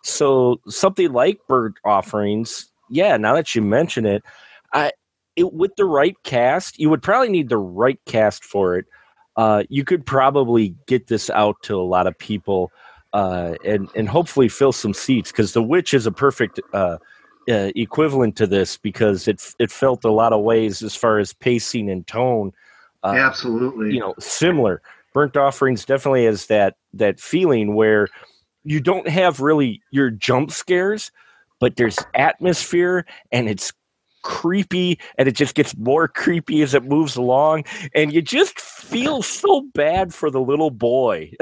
So something like Burnt Offerings, yeah, now that you mention it, I It, with the right cast, you would probably need the right cast for it. Uh, you could probably get this out to a lot of people uh, and and hopefully fill some seats, because The Witch is a perfect uh, uh, equivalent to this, because it it felt a lot of ways as far as pacing and tone. Uh, Absolutely. you know, similar. Burnt Offerings definitely has that that feeling where you don't have really your jump scares, but there's atmosphere, and it's creepy, and it just gets more creepy as it moves along, and you just feel so bad for the little boy.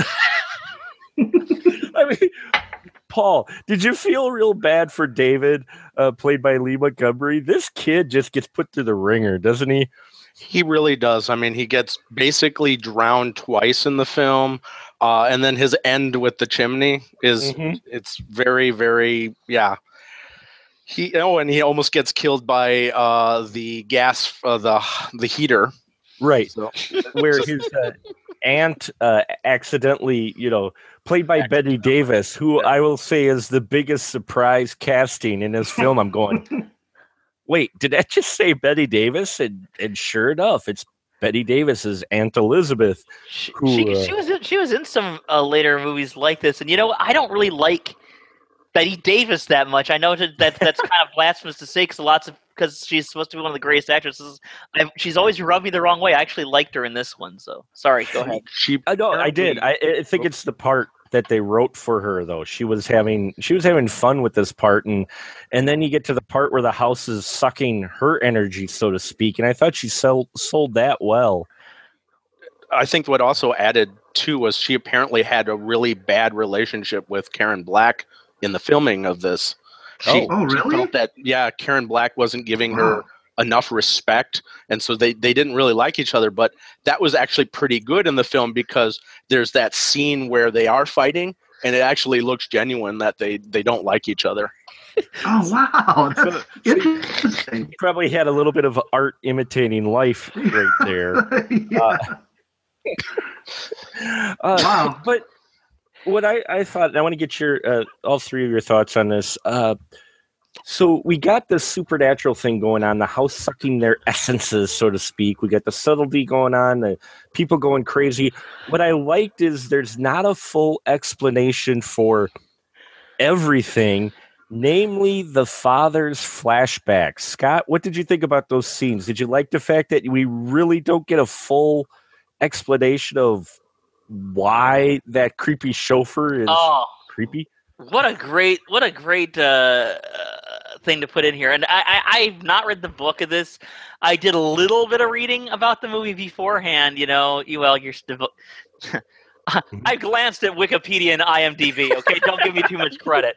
I mean, Paul, did you feel real bad for David, uh, played by Lee Montgomery? This kid just gets put through the ringer, doesn't he? He really does. I mean, he gets basically drowned twice in the film, uh, and then his end with the chimney is Mhm. it's very, very yeah. He oh, and he almost gets killed by uh, the gas, uh, the the heater. Right. So Where his uh, aunt uh, accidentally, you know, played by Betty Davis, who I will say is the biggest surprise casting in this film. I'm going, wait, did that just say Betty Davis? And, and sure enough, it's Betty Davis's Aunt Elizabeth. Who, she, uh, she was in, she was in some uh, later movies like this, and you know, I don't really like Betty Davis that much. I know that that's kind of blasphemous to say because lots of because she's supposed to be one of the greatest actresses. I, she's always rubbed me the wrong way. I actually liked her in this one. So sorry, go ahead. She, I know I did. I, I think it's the part that they wrote for her, though. She was having she was having fun with this part, and and then you get to the part where the house is sucking her energy, so to speak. And I thought she sold sold that well. I think what also added too was she apparently had a really bad relationship with Karen Black in the filming of this. She, oh, oh, really? She felt that, yeah, Karen Black wasn't giving her Wow. enough respect, and so they, they didn't really like each other, but that was actually pretty good in the film because there's that scene where they are fighting, and it actually looks genuine that they, they don't like each other. Oh, wow. That's interesting. He probably had a little bit of art imitating life right there. Yeah. Uh, Wow. But what I, I thought, and I want to get your uh, all three of your thoughts on this. Uh, so we got this supernatural thing going on, the house sucking their essences, so to speak. We got the subtlety going on, the people going crazy. What I liked is there's not a full explanation for everything, namely the father's flashbacks. Scott, what did you think about those scenes? Did you like the fact that we really don't get a full explanation of why that creepy chauffeur is Oh, creepy? what a great, what a great uh, uh, thing to put in here. And I, I, I've not read the book of this. I did a little bit of reading about the movie beforehand. You know, you well, you're still. I glanced at Wikipedia and IMDb. Okay, don't give me too much credit.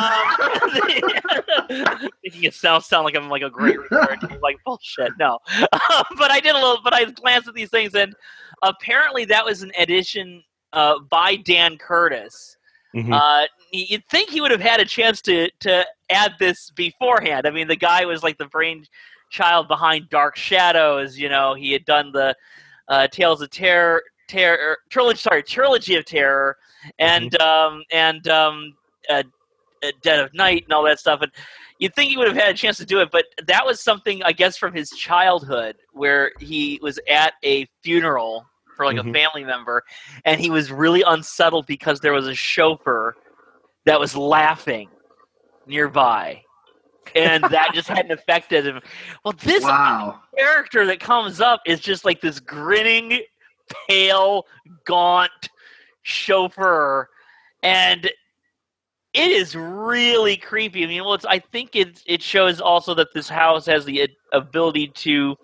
Um, making it sound sound like I'm like a great researcher. Like bullshit. No, but I did a little. But I glanced at these things, and apparently that was an edition uh, by Dan Curtis. Mhm. Uh, you'd think he would have had a chance to to add this beforehand. I mean, the guy was like the brainchild behind Dark Shadows. You know, he had done the uh, Tales of Terror. Terror trilogy, sorry, trilogy of terror, and um, and um, uh, uh, Dead of Night, and all that stuff. And you'd think he would have had a chance to do it, but that was something, I guess, from his childhood, where he was at a funeral for like Mhm. a family member, and he was really unsettled because there was a chauffeur that was laughing nearby, and that just hadn't affected him. Well, this Wow. character that comes up is just like this grinning, pale, gaunt chauffeur, and it is really creepy. I mean, well, it's, I think it it shows also that this house has the ability to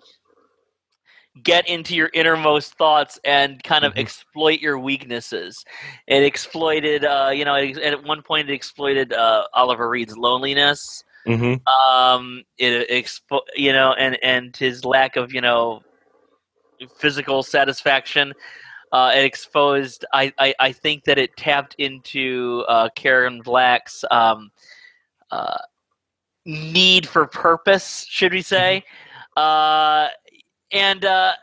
get into your innermost thoughts and kind of Mhm. exploit your weaknesses. It exploited, uh, you know, it, at one point it exploited uh, Oliver Reed's loneliness. Mhm. Um, it expo- you know, and and his lack of, you know, physical satisfaction. Uh, it exposed. I, I, I think that it tapped into uh, Karen Black's um, uh, need for purpose, should we say? Uh, and uh,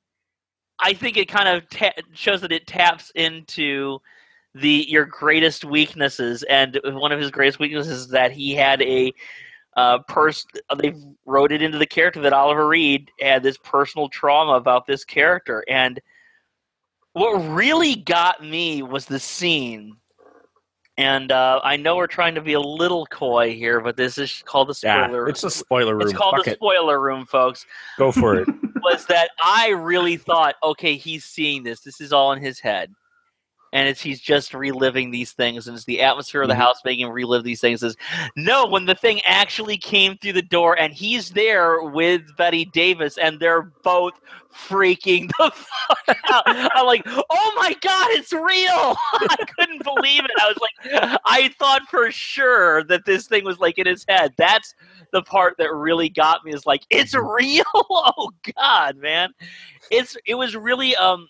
I think it kind of ta- shows that it taps into the your greatest weaknesses. And one of his greatest weaknesses is that he had a Uh, pers- they wrote it into the character that Oliver Reed had this personal trauma about this character. And what really got me was the scene. And uh, I know we're trying to be a little coy here, but this is called the Yeah, spoiler. it's a spoiler room. It's called Fuck the it. spoiler room, folks. Go for it. Was that I really thought, okay, he's seeing this. This is all in his head. And it's he's just reliving these things, and it's the atmosphere of the Mhm. house making him relive these things. Is no, when the thing actually came through the door, and he's there with Betty Davis, and they're both freaking the fuck out. I'm like, oh my god, it's real! I couldn't believe it. I was like, I thought for sure that this thing was like in his head. That's the part that really got me. Is like, it's real. Oh god, man, it's it was really um.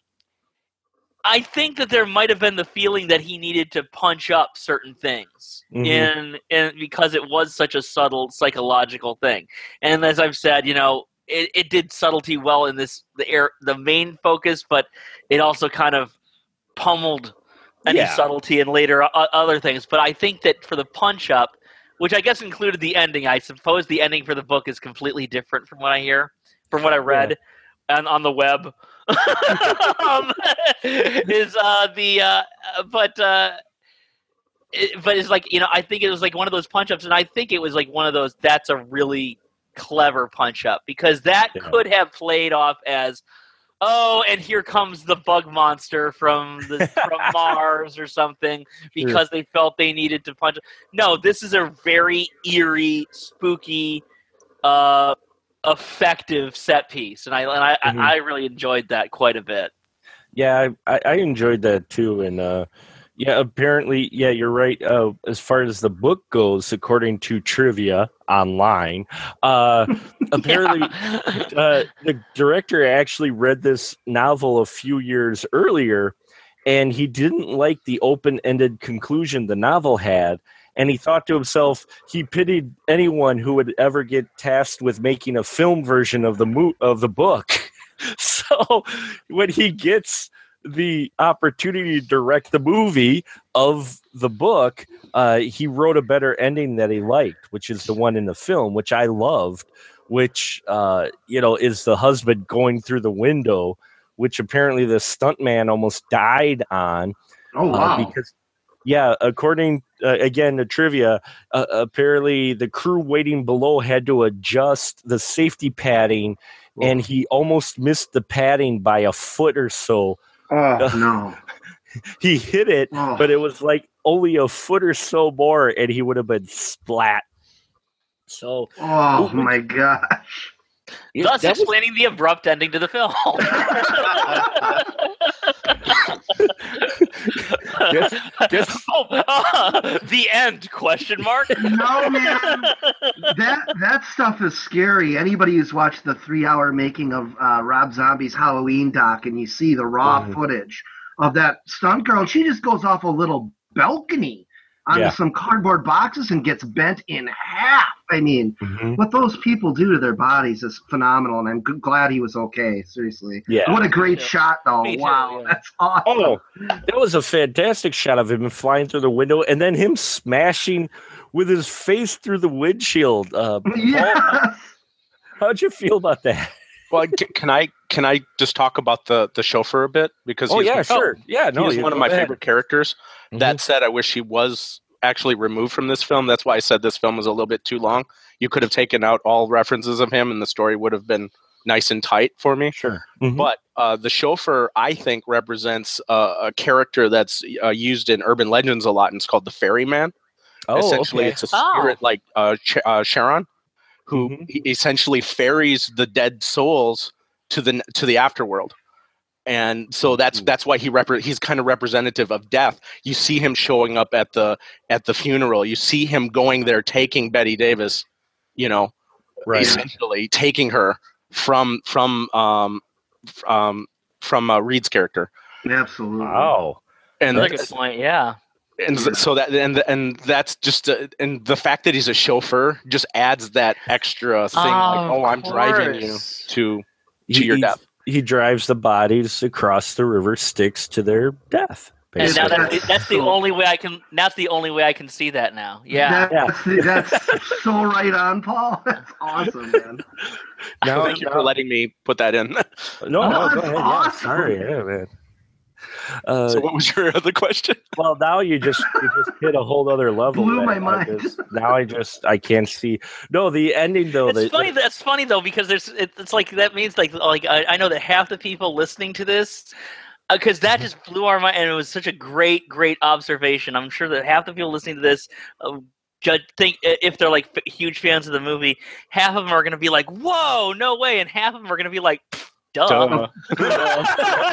I think that there might have been the feeling that he needed to punch up certain things Mhm. in, in because it was such a subtle psychological thing. And as I've said, you know, it, it did subtlety well in this the air the main focus, but it also kind of pummeled any Yeah. subtlety and later uh, other things. But I think that for the punch up, which I guess included the ending, I suppose the ending for the book is completely different from what I hear, from what I read, and on the web. um, is uh, the uh, but uh, it, but it's like, you know, I think it was like one of those punch ups, and I think it was like one of those that's a really clever punch up, because that Yeah. could have played off as, oh, and here comes the bug monster from the from Mars or something, because they felt they needed to punch. No, this is a very eerie, spooky, uh, effective set piece, and I and I, Mhm. I, I really enjoyed that quite a bit. Yeah, I, I enjoyed that too, and uh, yeah, apparently, yeah, you're right. Uh, as far as the book goes, according to trivia online, uh, apparently Yeah. uh, the director actually read this novel a few years earlier, and he didn't like the open-ended conclusion the novel had, and he thought to himself, he pitied anyone who would ever get tasked with making a film version of the mo- of the book. So when he gets the opportunity to direct the movie of the book, uh, he wrote a better ending that he liked, which is the one in the film, which I loved, which, uh, you know, is the husband going through the window, which apparently the stuntman almost died on. Oh uh, wow! because, yeah, according, uh, again, to trivia, uh, apparently the crew waiting below had to adjust the safety padding, and he almost missed the padding by a foot or so. Oh no! He hit it, Oh. but it was like only a foot or so more, and he would have been splat. So, Oh Ooh, my gosh! Thus that was- explaining the abrupt ending to the film. Guess- guess- Oh, uh, the end? Question mark. No, man. That that stuff is scary. Anybody who's watched the three-hour making of uh, Rob Zombie's Halloween doc, and you see the raw Mhm. footage of that stunt girl, she just goes off a little balcony onto Yeah. some cardboard boxes and gets bent in half. I mean, Mhm. what those people do to their bodies is phenomenal, and I'm g- glad he was okay. Seriously. Yeah. What a great too. shot, though. Me too, Wow, yeah. that's awesome. Oh, that was a fantastic shot of him flying through the window, and then him smashing with his face through the windshield. Uh, Paul, Yes. how'd you feel about that? Well, c- can I can I just talk about the the chauffeur a bit, because Oh he's yeah, one- sure. Yeah, no, he's you one of go my ahead. favorite characters. Mhm. That said, I wish he was actually removed from this film. That's why I said this film was a little bit too long. You could have taken out all references of him, and the story would have been nice and tight for me. Sure. Mhm. But uh, the chauffeur, I think, represents uh, a character that's uh, used in urban legends a lot, and it's called the ferryman. Oh, Essentially, okay. it's a Oh. spirit like uh, Ch- uh, Charon, who Mhm. e- essentially ferries the dead souls to the to the afterworld. And so that's Ooh. that's why he repre- he's kind of representative of death. You see him showing up at the at the funeral. You see him going there, taking Betty Davis, you know, Right. essentially taking her from from um, f- um, from uh, Reed's character. Absolutely. Wow. And That's a good point. Yeah. and so- so that and and that's just uh and the fact that he's a chauffeur just adds that extra thing. like, Of oh, I'm driving you course. to to He- your he- death. He drives the bodies across the river Styx to their death. And It's- now Basically. that's, the- that's the so- only way I can. That's the only way I can see that now. Yeah. That's, that's so right on, Paul. That's awesome, man. Now- Thank you now- for letting me put that in. No, Oh, no, go that's ahead. Yeah, awesome. sorry, yeah, man. Uh, So, what was your other question? well, now you just you just hit a whole other level. Blew that my I mind. just- now I just I can't see. No, the ending though. It's the, funny. That's funny though, because there's. It, it's like that means like like I, I know that half the people listening to this, because that just blew our mind, and it was such a great great observation. I'm sure that half the people listening to this. Uh, Judge, think if they're like f- huge fans of the movie, half of them are going to be like, "Whoa, no way," and half of them are going to be like, "Duh." Duh.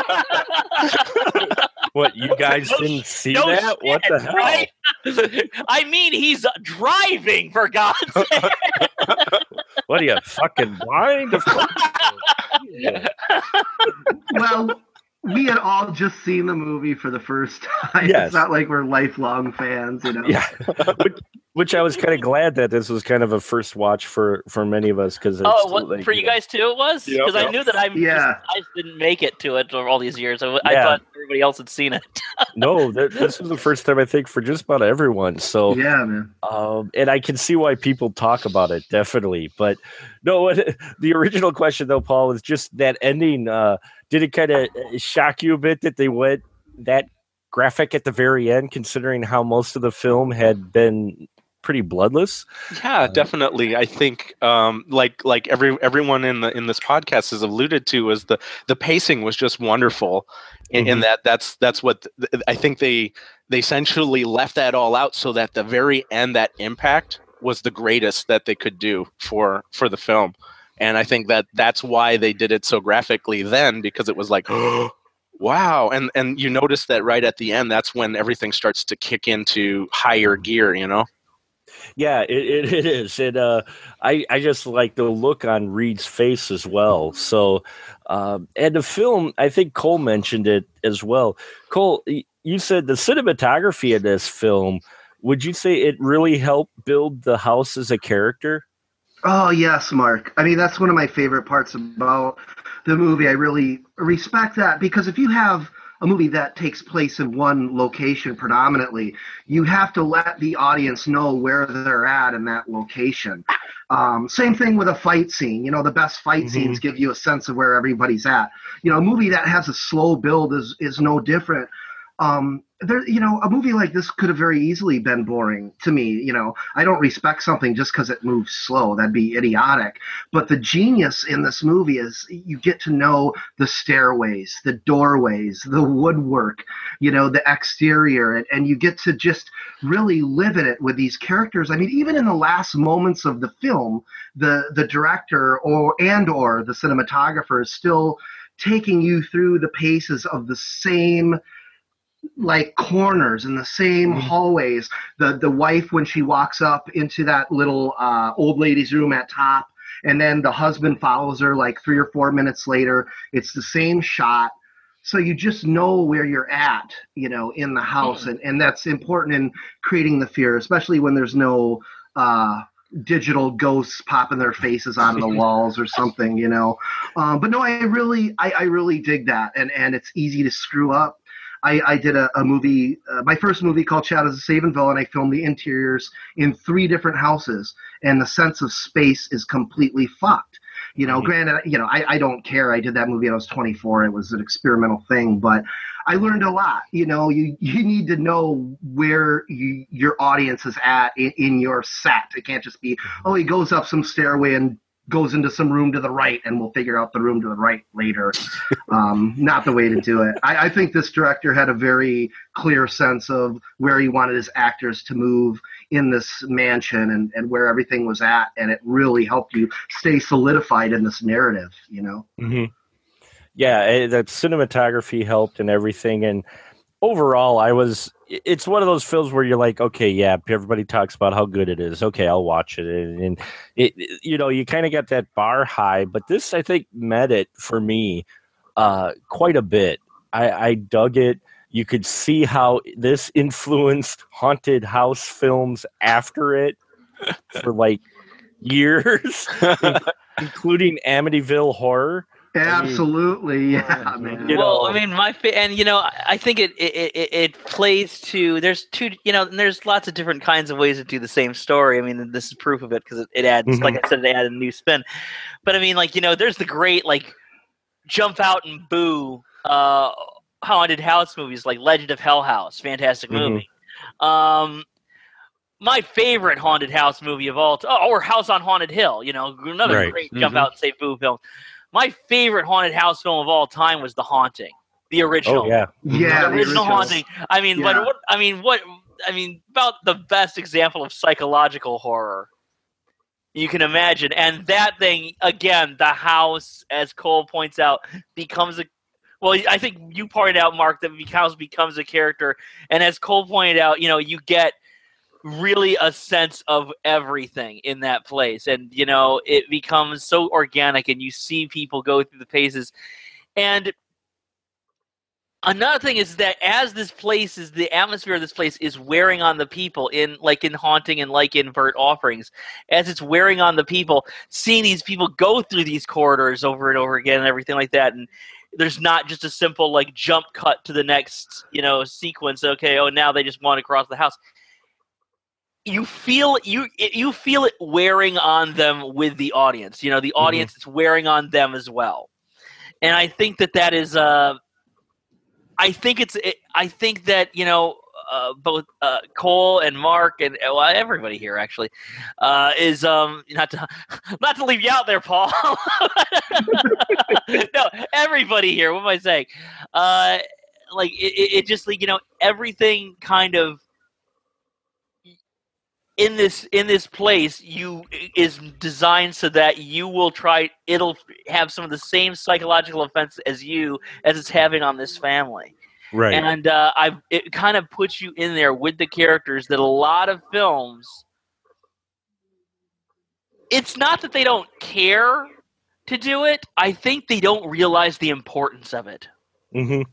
What, you guys No didn't sh- see no that? What the shit, hell? right? I mean, he's driving, for God's sake. What are you fucking blind? Of course. Yeah. Well, we had all just seen the movie for the first time. Yes. It's not like we're lifelong fans, you know. Yeah, but Which I was kind of glad that this was kind of a first watch for, for many of us because oh, what, like, for you guys too, it was because Yep, I yep. knew that I Yeah. just, I just didn't make it to it for all these years. I, I Yeah. thought everybody else had seen it. No, th- this was the first time I think for just about everyone. So Yeah, man. Um, and I can see why people talk about it, definitely. But no, what, the original question, though, Paul, is just that ending. Uh, did it kind of shock you a bit that they went that graphic at the very end, considering how most of the film had been pretty bloodless? Yeah, definitely. I think, um, like like every everyone in the in this podcast has alluded to, is the the pacing was just wonderful. In, in Mhm. that, that's that's what th- I think they they essentially left that all out so that the very end, that impact was the greatest that they could do for for the film. And I think that that's why they did it so graphically then, because it was like, wow. And and you notice that right at the end, that's when everything starts to kick into higher gear, you know? Yeah, it, it, it is. And uh, I, I just like the look on Reed's face as well. So, um, and the film, I think Cole mentioned it as well. Cole, y- you said the cinematography of this film, would you say it really helped build the house as a character? Oh, yes, Mark. I mean, that's one of my favorite parts about the movie. I really respect that because if you have a movie that takes place in one location predominantly, you have to let the audience know where they're at in that location. Um, same thing with a fight scene. You know, the best fight Mhm. scenes give you a sense of where everybody's at. You know, a movie that has a slow build is is no different. Um, there, you know, a movie like this could have very easily been boring to me. You know, I don't respect something just because it moves slow. That'd be idiotic. But the genius in this movie is you get to know the stairways, the doorways, the woodwork, you know, the exterior, and, and you get to just really live in it with these characters. I mean, even in the last moments of the film, the the director or and or the cinematographer is still taking you through the paces of the same like corners in the same Mhm. hallways. The the wife when she walks up into that little uh, old lady's room at top, and then the husband follows her like three or four minutes later. It's the same shot. So you just know where you're at, you know, in the house, and, and that's important in creating the fear, especially when there's no uh, digital ghosts popping their faces out of the walls or something, you know. Um, but no, I really, I, I really dig that, and and it's easy to screw up. I, I did a, a movie, uh, my first movie called Shadows of Sabanville, and I filmed the interiors in three different houses, and the sense of space is completely fucked. You know, Mhm. granted, you know, I, I don't care. I did that movie when I was twenty-four. It was an experimental thing, but I learned a lot. You know, you, you need to know where you, your audience is at in, in your set. It can't just be, oh, he goes up some stairway and goes into some room to the right, and we'll figure out the room to the right later. Um, not the way to do it. I, I think this director had a very clear sense of where he wanted his actors to move in this mansion and, and where everything was at, and it really helped you stay solidified in this narrative, you know? Mm-hmm. Yeah, eh, that cinematography helped and everything. And overall, I was. It's one of those films where you're like, okay, yeah, everybody talks about how good it is. Okay, I'll watch it, and, and it, it- you know, you kind of got that bar high. But this, I think, met it for me uh, quite a bit. I, I dug it. You could see how this influenced haunted house films after it for like years, in- including Amityville Horror. I mean, Absolutely. Yeah, uh, man. you Well, know, I mean, my fa- and you know, I I think it, it it it plays to. There's two, you know, and there's lots of different kinds of ways to do the same story. I mean, this is proof of it because it, it adds, like I said, it added a new spin. But I mean, like you know, there's the great like jump out and boo uh, haunted house movies like Legend of Hell House, fantastic Mhm. movie. Um, my favorite haunted house movie of all time, or House on Haunted Hill, you know, another Right. great jump Mhm. out and say boo film. My favorite haunted house film of all time was The Haunting, the original. Oh yeah. Yeah, The original Haunting. I mean, Yeah. but what? I mean, what? I mean, about the best example of psychological horror you can imagine. And that thing again, the house, as Cole points out, becomes a. Well, I think you pointed out, Mark, that the house becomes a character, and as Cole pointed out, you know, you get really a sense of everything in that place, and you know, it becomes so organic, and you see people go through the paces, and another thing is that as this place is, the atmosphere of this place is wearing on the people in, like in Haunting and like in Burnt Offerings, as it's wearing on the people, seeing these people go through these corridors over and over again and everything like that, and there's not just a simple like jump cut to the next, you know, sequence. Okay, oh, now they just want to cross the house. You feel you you feel it wearing on them with the audience. You know, the audience mm-hmm. is wearing on them as well, and I think that that is. Uh, I think it's. It, I think that you know uh, both uh, Cole and Mark and well, everybody here actually uh, is um, not to not to leave you out there, Paul. No, everybody here. What am I saying? Uh, like it, it just like you know everything kind of in this in this place you is designed so that you will try. It'll have some of the same psychological effects as you as it's having on this family. Right. And uh, I it kind of puts you in there with the characters that a lot of films. It's not that they don't care to do it. I think they don't realize the importance of it. Mm-hmm.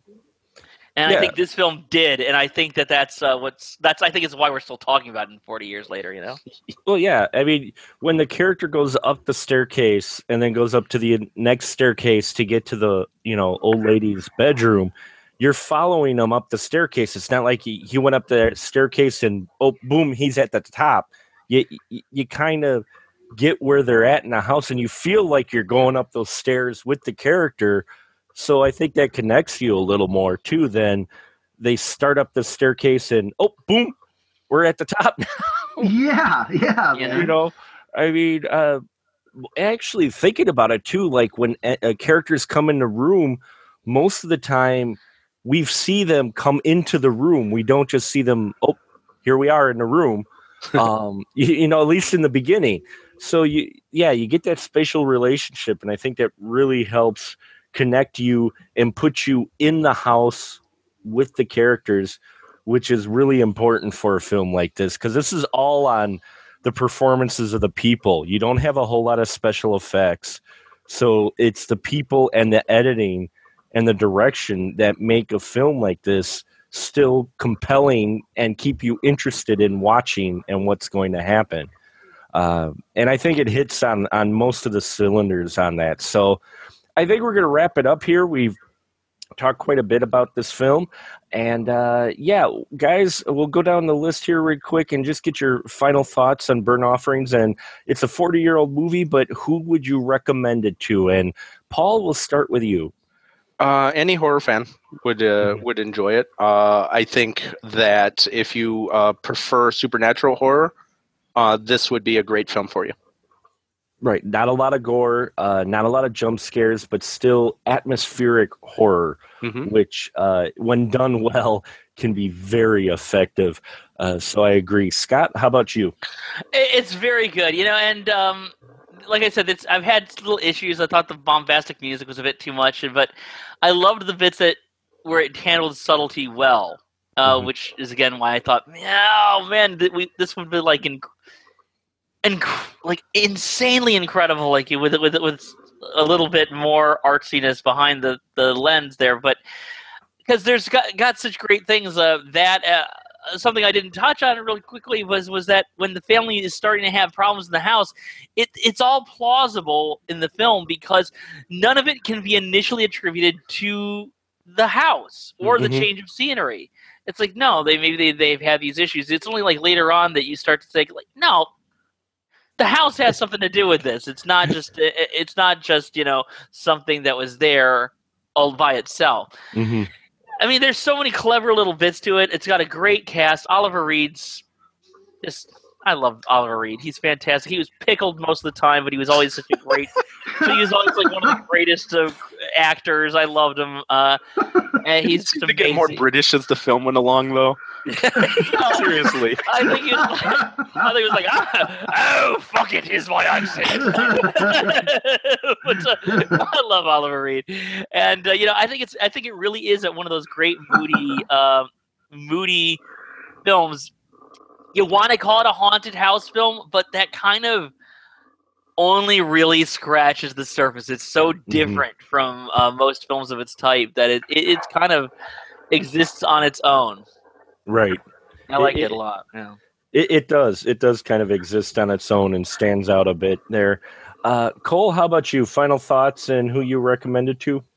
And yeah. I think this film did, and I think that that's uh, what's that's. I think it's why we're still talking about it in forty years later. You know. Well, yeah. I mean, when the character goes up the staircase and then goes up to the next staircase to get to the you know old lady's bedroom, you're following them up the staircase. It's not like he, he went up the staircase and oh, boom, he's at the top. You you, you kind of get where they're at in the house, and you feel like you're going up those stairs with the character. So I think that connects you a little more, too, than they start up the staircase and, oh, boom, we're at the top now. Yeah, yeah. Yeah. You know, I mean, uh, actually thinking about it, too, like when a, a characters come in the room, most of the time we see them come into the room. We don't just see them, oh, here we are in the room, um, you, you know, at least in the beginning. So, you, yeah, you get that spatial relationship, and I think that really helps connect you and put you in the house with the characters, which is really important for a film like this, because this is all on the performances of the people. You don't have a whole lot of special effects, so it's the people and the editing and the direction that make a film like this still compelling and keep you interested in watching and what's going to happen. Uh, and I think it hits on on most of the cylinders on that. So I think we're going to wrap it up here. We've talked quite a bit about this film. And, uh, yeah, guys, we'll go down the list here real quick and just get your final thoughts on Burnt Offerings. And it's a forty-year-old movie, but who would you recommend it to? And, Paul, we'll start with you. Uh, any horror fan would uh, Mm-hmm. would enjoy it. Uh, I think that if you uh, prefer supernatural horror, uh, this would be a great film for you. Right. Not a lot of gore, uh, not a lot of jump scares, but still atmospheric horror, Mm-hmm. which, uh, when done well, can be very effective. Uh, so I agree. Scott, how about you? It- It's very good, you know, and um, like I said, it's I've had little issues. I thought the bombastic music was a bit too much, but I loved the bits that where it handled subtlety well, uh, Mhm. which is again why I thought, oh man, th- we, this would be like in. And like insanely incredible, like with with with a little bit more artsiness behind the, the lens there, but because there's got, got such great things. Uh, that uh, something I didn't touch on really quickly was was that when the family is starting to have problems in the house, it it's all plausible in the film because none of it can be initially attributed to the house or the Mhm. change of scenery. It's like no, they maybe they they've had these issues. It's only like later on that you start to think like no. The house has something to do with this. It's not just it's not just, you know, something that was there all by itself. Mm-hmm. I mean, there's so many clever little bits to it. It's got a great cast. Oliver Reed's just I love Oliver Reed. He's fantastic. He was pickled most of the time, but he was always such a great but he was always like one of the greatest uh, actors. I loved him. Uh, and he's just to get more amazing. British as the film went along, though. Seriously. I think he was like, I think it was like, ah, oh, fuck it, here's my accent. But, uh, I love Oliver Reed, and uh, you know, I think it's, I think it really is at one of those great moody, uh, moody films. You want to call it a haunted house film, but that kind of only really scratches the surface. It's so different mm-hmm. from uh, most films of its type that it, it it's kind of exists on its own. Right. I like it, it a lot. Yeah. It, it does. It does kind of exist on its own and stands out a bit there. Uh, Cole, how about you? Final thoughts and who you recommend it to?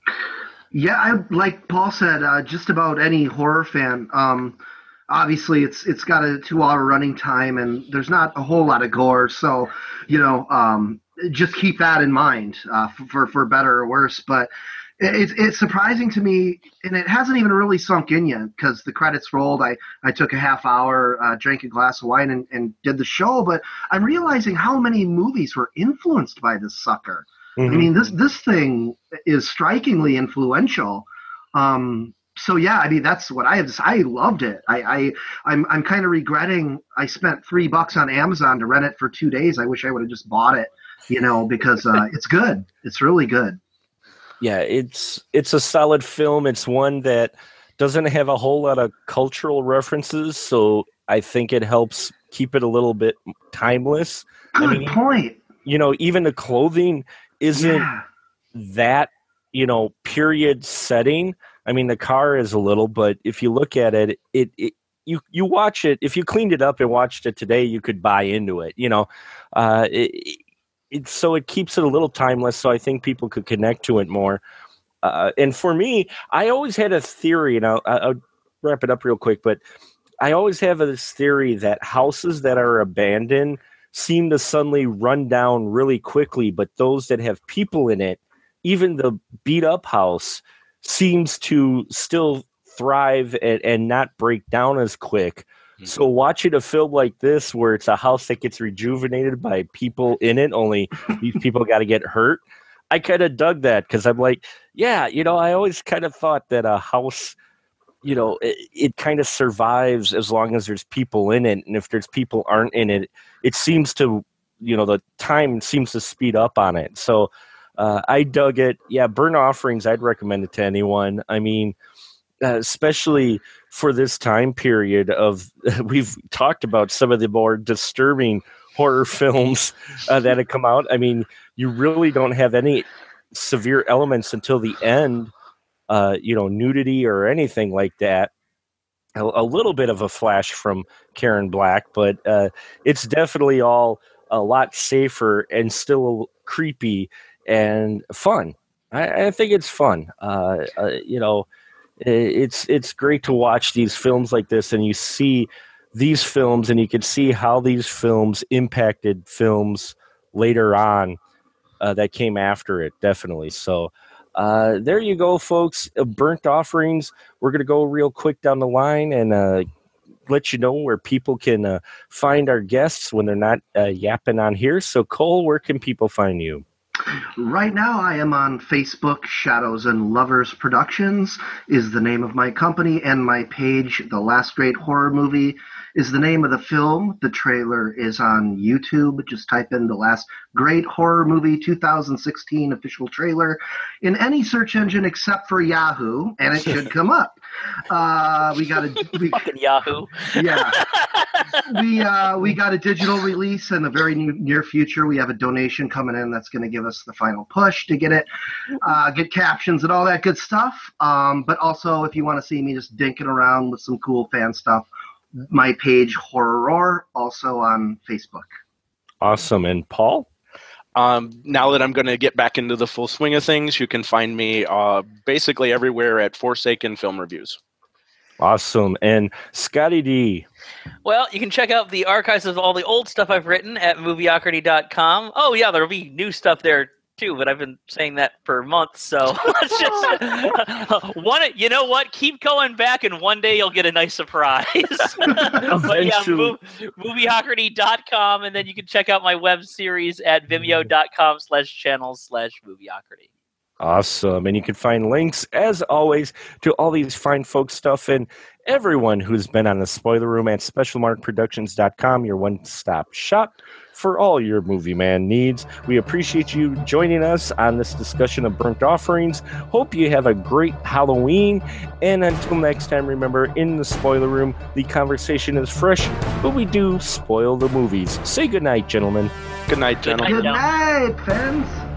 Yeah, I, like Paul said, uh, just about any horror fan. Um, obviously, it's it's got a two-hour running time, and there's not a whole lot of gore. So, you know, um, just keep that in mind uh, for for better or worse. But it's it's surprising to me, and it hasn't even really sunk in yet because the credits rolled. I, I took a half hour, uh, drank a glass of wine, and, and did the show. But I'm realizing how many movies were influenced by this sucker. Mm-hmm. I mean, this this thing is strikingly influential. Um, so yeah, I mean, that's what I have. I loved it. I, I I'm I'm kind of regretting I spent three bucks on Amazon to rent it for two days. I wish I would have just bought it, you know, because uh, it's good. It's really good. Yeah, it's it's a solid film. It's one that doesn't have a whole lot of cultural references, so I think it helps keep it a little bit timeless. Good I mean, point. You know, even the clothing isn't yeah. that, you know, period setting. I mean, the car is a little, but if you look at it, it, it you you watch it. If you cleaned it up and watched it today, you could buy into it. You know, uh, it, it, so it keeps it a little timeless. So I think people could connect to it more. Uh, and for me, I always had a theory, and I'll, I'll wrap it up real quick. But I always have this theory that houses that are abandoned seem to suddenly run down really quickly, but those that have people in it, even the beat up house, seems to still thrive and, and not break down as quick. Mm-hmm. So watching a film like this, where it's a house that gets rejuvenated by people in it, only these people got to get hurt, I kind of dug that because I'm like, yeah, you know, I always kind of thought that a house, you know, it, it kind of survives as long as there's people in it. And if there's people aren't in it, it seems to, you know, the time seems to speed up on it. So uh, I dug it. Yeah, Burnt Offerings, I'd recommend it to anyone. I mean, uh, especially for this time period of, we've talked about some of the more disturbing horror films uh, that have come out. I mean, you really don't have any severe elements until the end. Uh, you know, nudity or anything like that. A, a little bit of a flash from Karen Black, but uh, it's definitely all a lot safer and still creepy and fun. I, I think it's fun. Uh, uh, you know, it's it's great to watch these films like this, and you see these films, and you can see how these films impacted films later on uh, that came after it. Definitely. So. Uh, there you go, folks. Uh, Burnt Offerings. We're going to go real quick down the line and uh, let you know where people can uh, find our guests when they're not uh, yapping on here. So, Cole, where can people find you? Right now, I am on Facebook. Shadows and Lovers Productions is the name of my company, and my page, The Last Great Horror Movie, is the name of the film. The trailer is on YouTube. Just type in The Last Great Horror Movie two thousand sixteen official trailer in any search engine except for Yahoo, and it should come up. Uh, we got a we, fucking Yahoo. Yeah, we uh, we got a digital release in the very new, near future. We have a donation coming in that's going to give us the final push to get it, uh, get captions and all that good stuff. Um, but also, if you want to see me just dinking around with some cool fan stuff, my page Horror, also on Facebook. Awesome. And Paul? Um, now that I'm going to get back into the full swing of things, you can find me uh, basically everywhere at Forsaken Film Reviews. Awesome. And Scotty D? Well, you can check out the archives of all the old stuff I've written at movieocrity dot com. Oh, yeah, there'll be new stuff there, too, but I've been saying that for months, so let's just uh, one. You know what? Keep going back, and one day you'll get a nice surprise. But yeah, move, movieocrity dot com, and then you can check out my web series at vimeo dot com slash channels slash movieocrity. Awesome. And you can find links, as always, to all these fine folks stuff and everyone who's been on the Spoiler Room at special mark productions dot com, your one-stop shop for all your Movie Man needs. We appreciate you joining us on this discussion of Burnt Offerings. Hope you have a great Halloween. And until next time, remember, in the Spoiler Room, the conversation is fresh, but we do spoil the movies. Say goodnight, gentlemen. Good night, Good gentlemen. night. Good night, fans.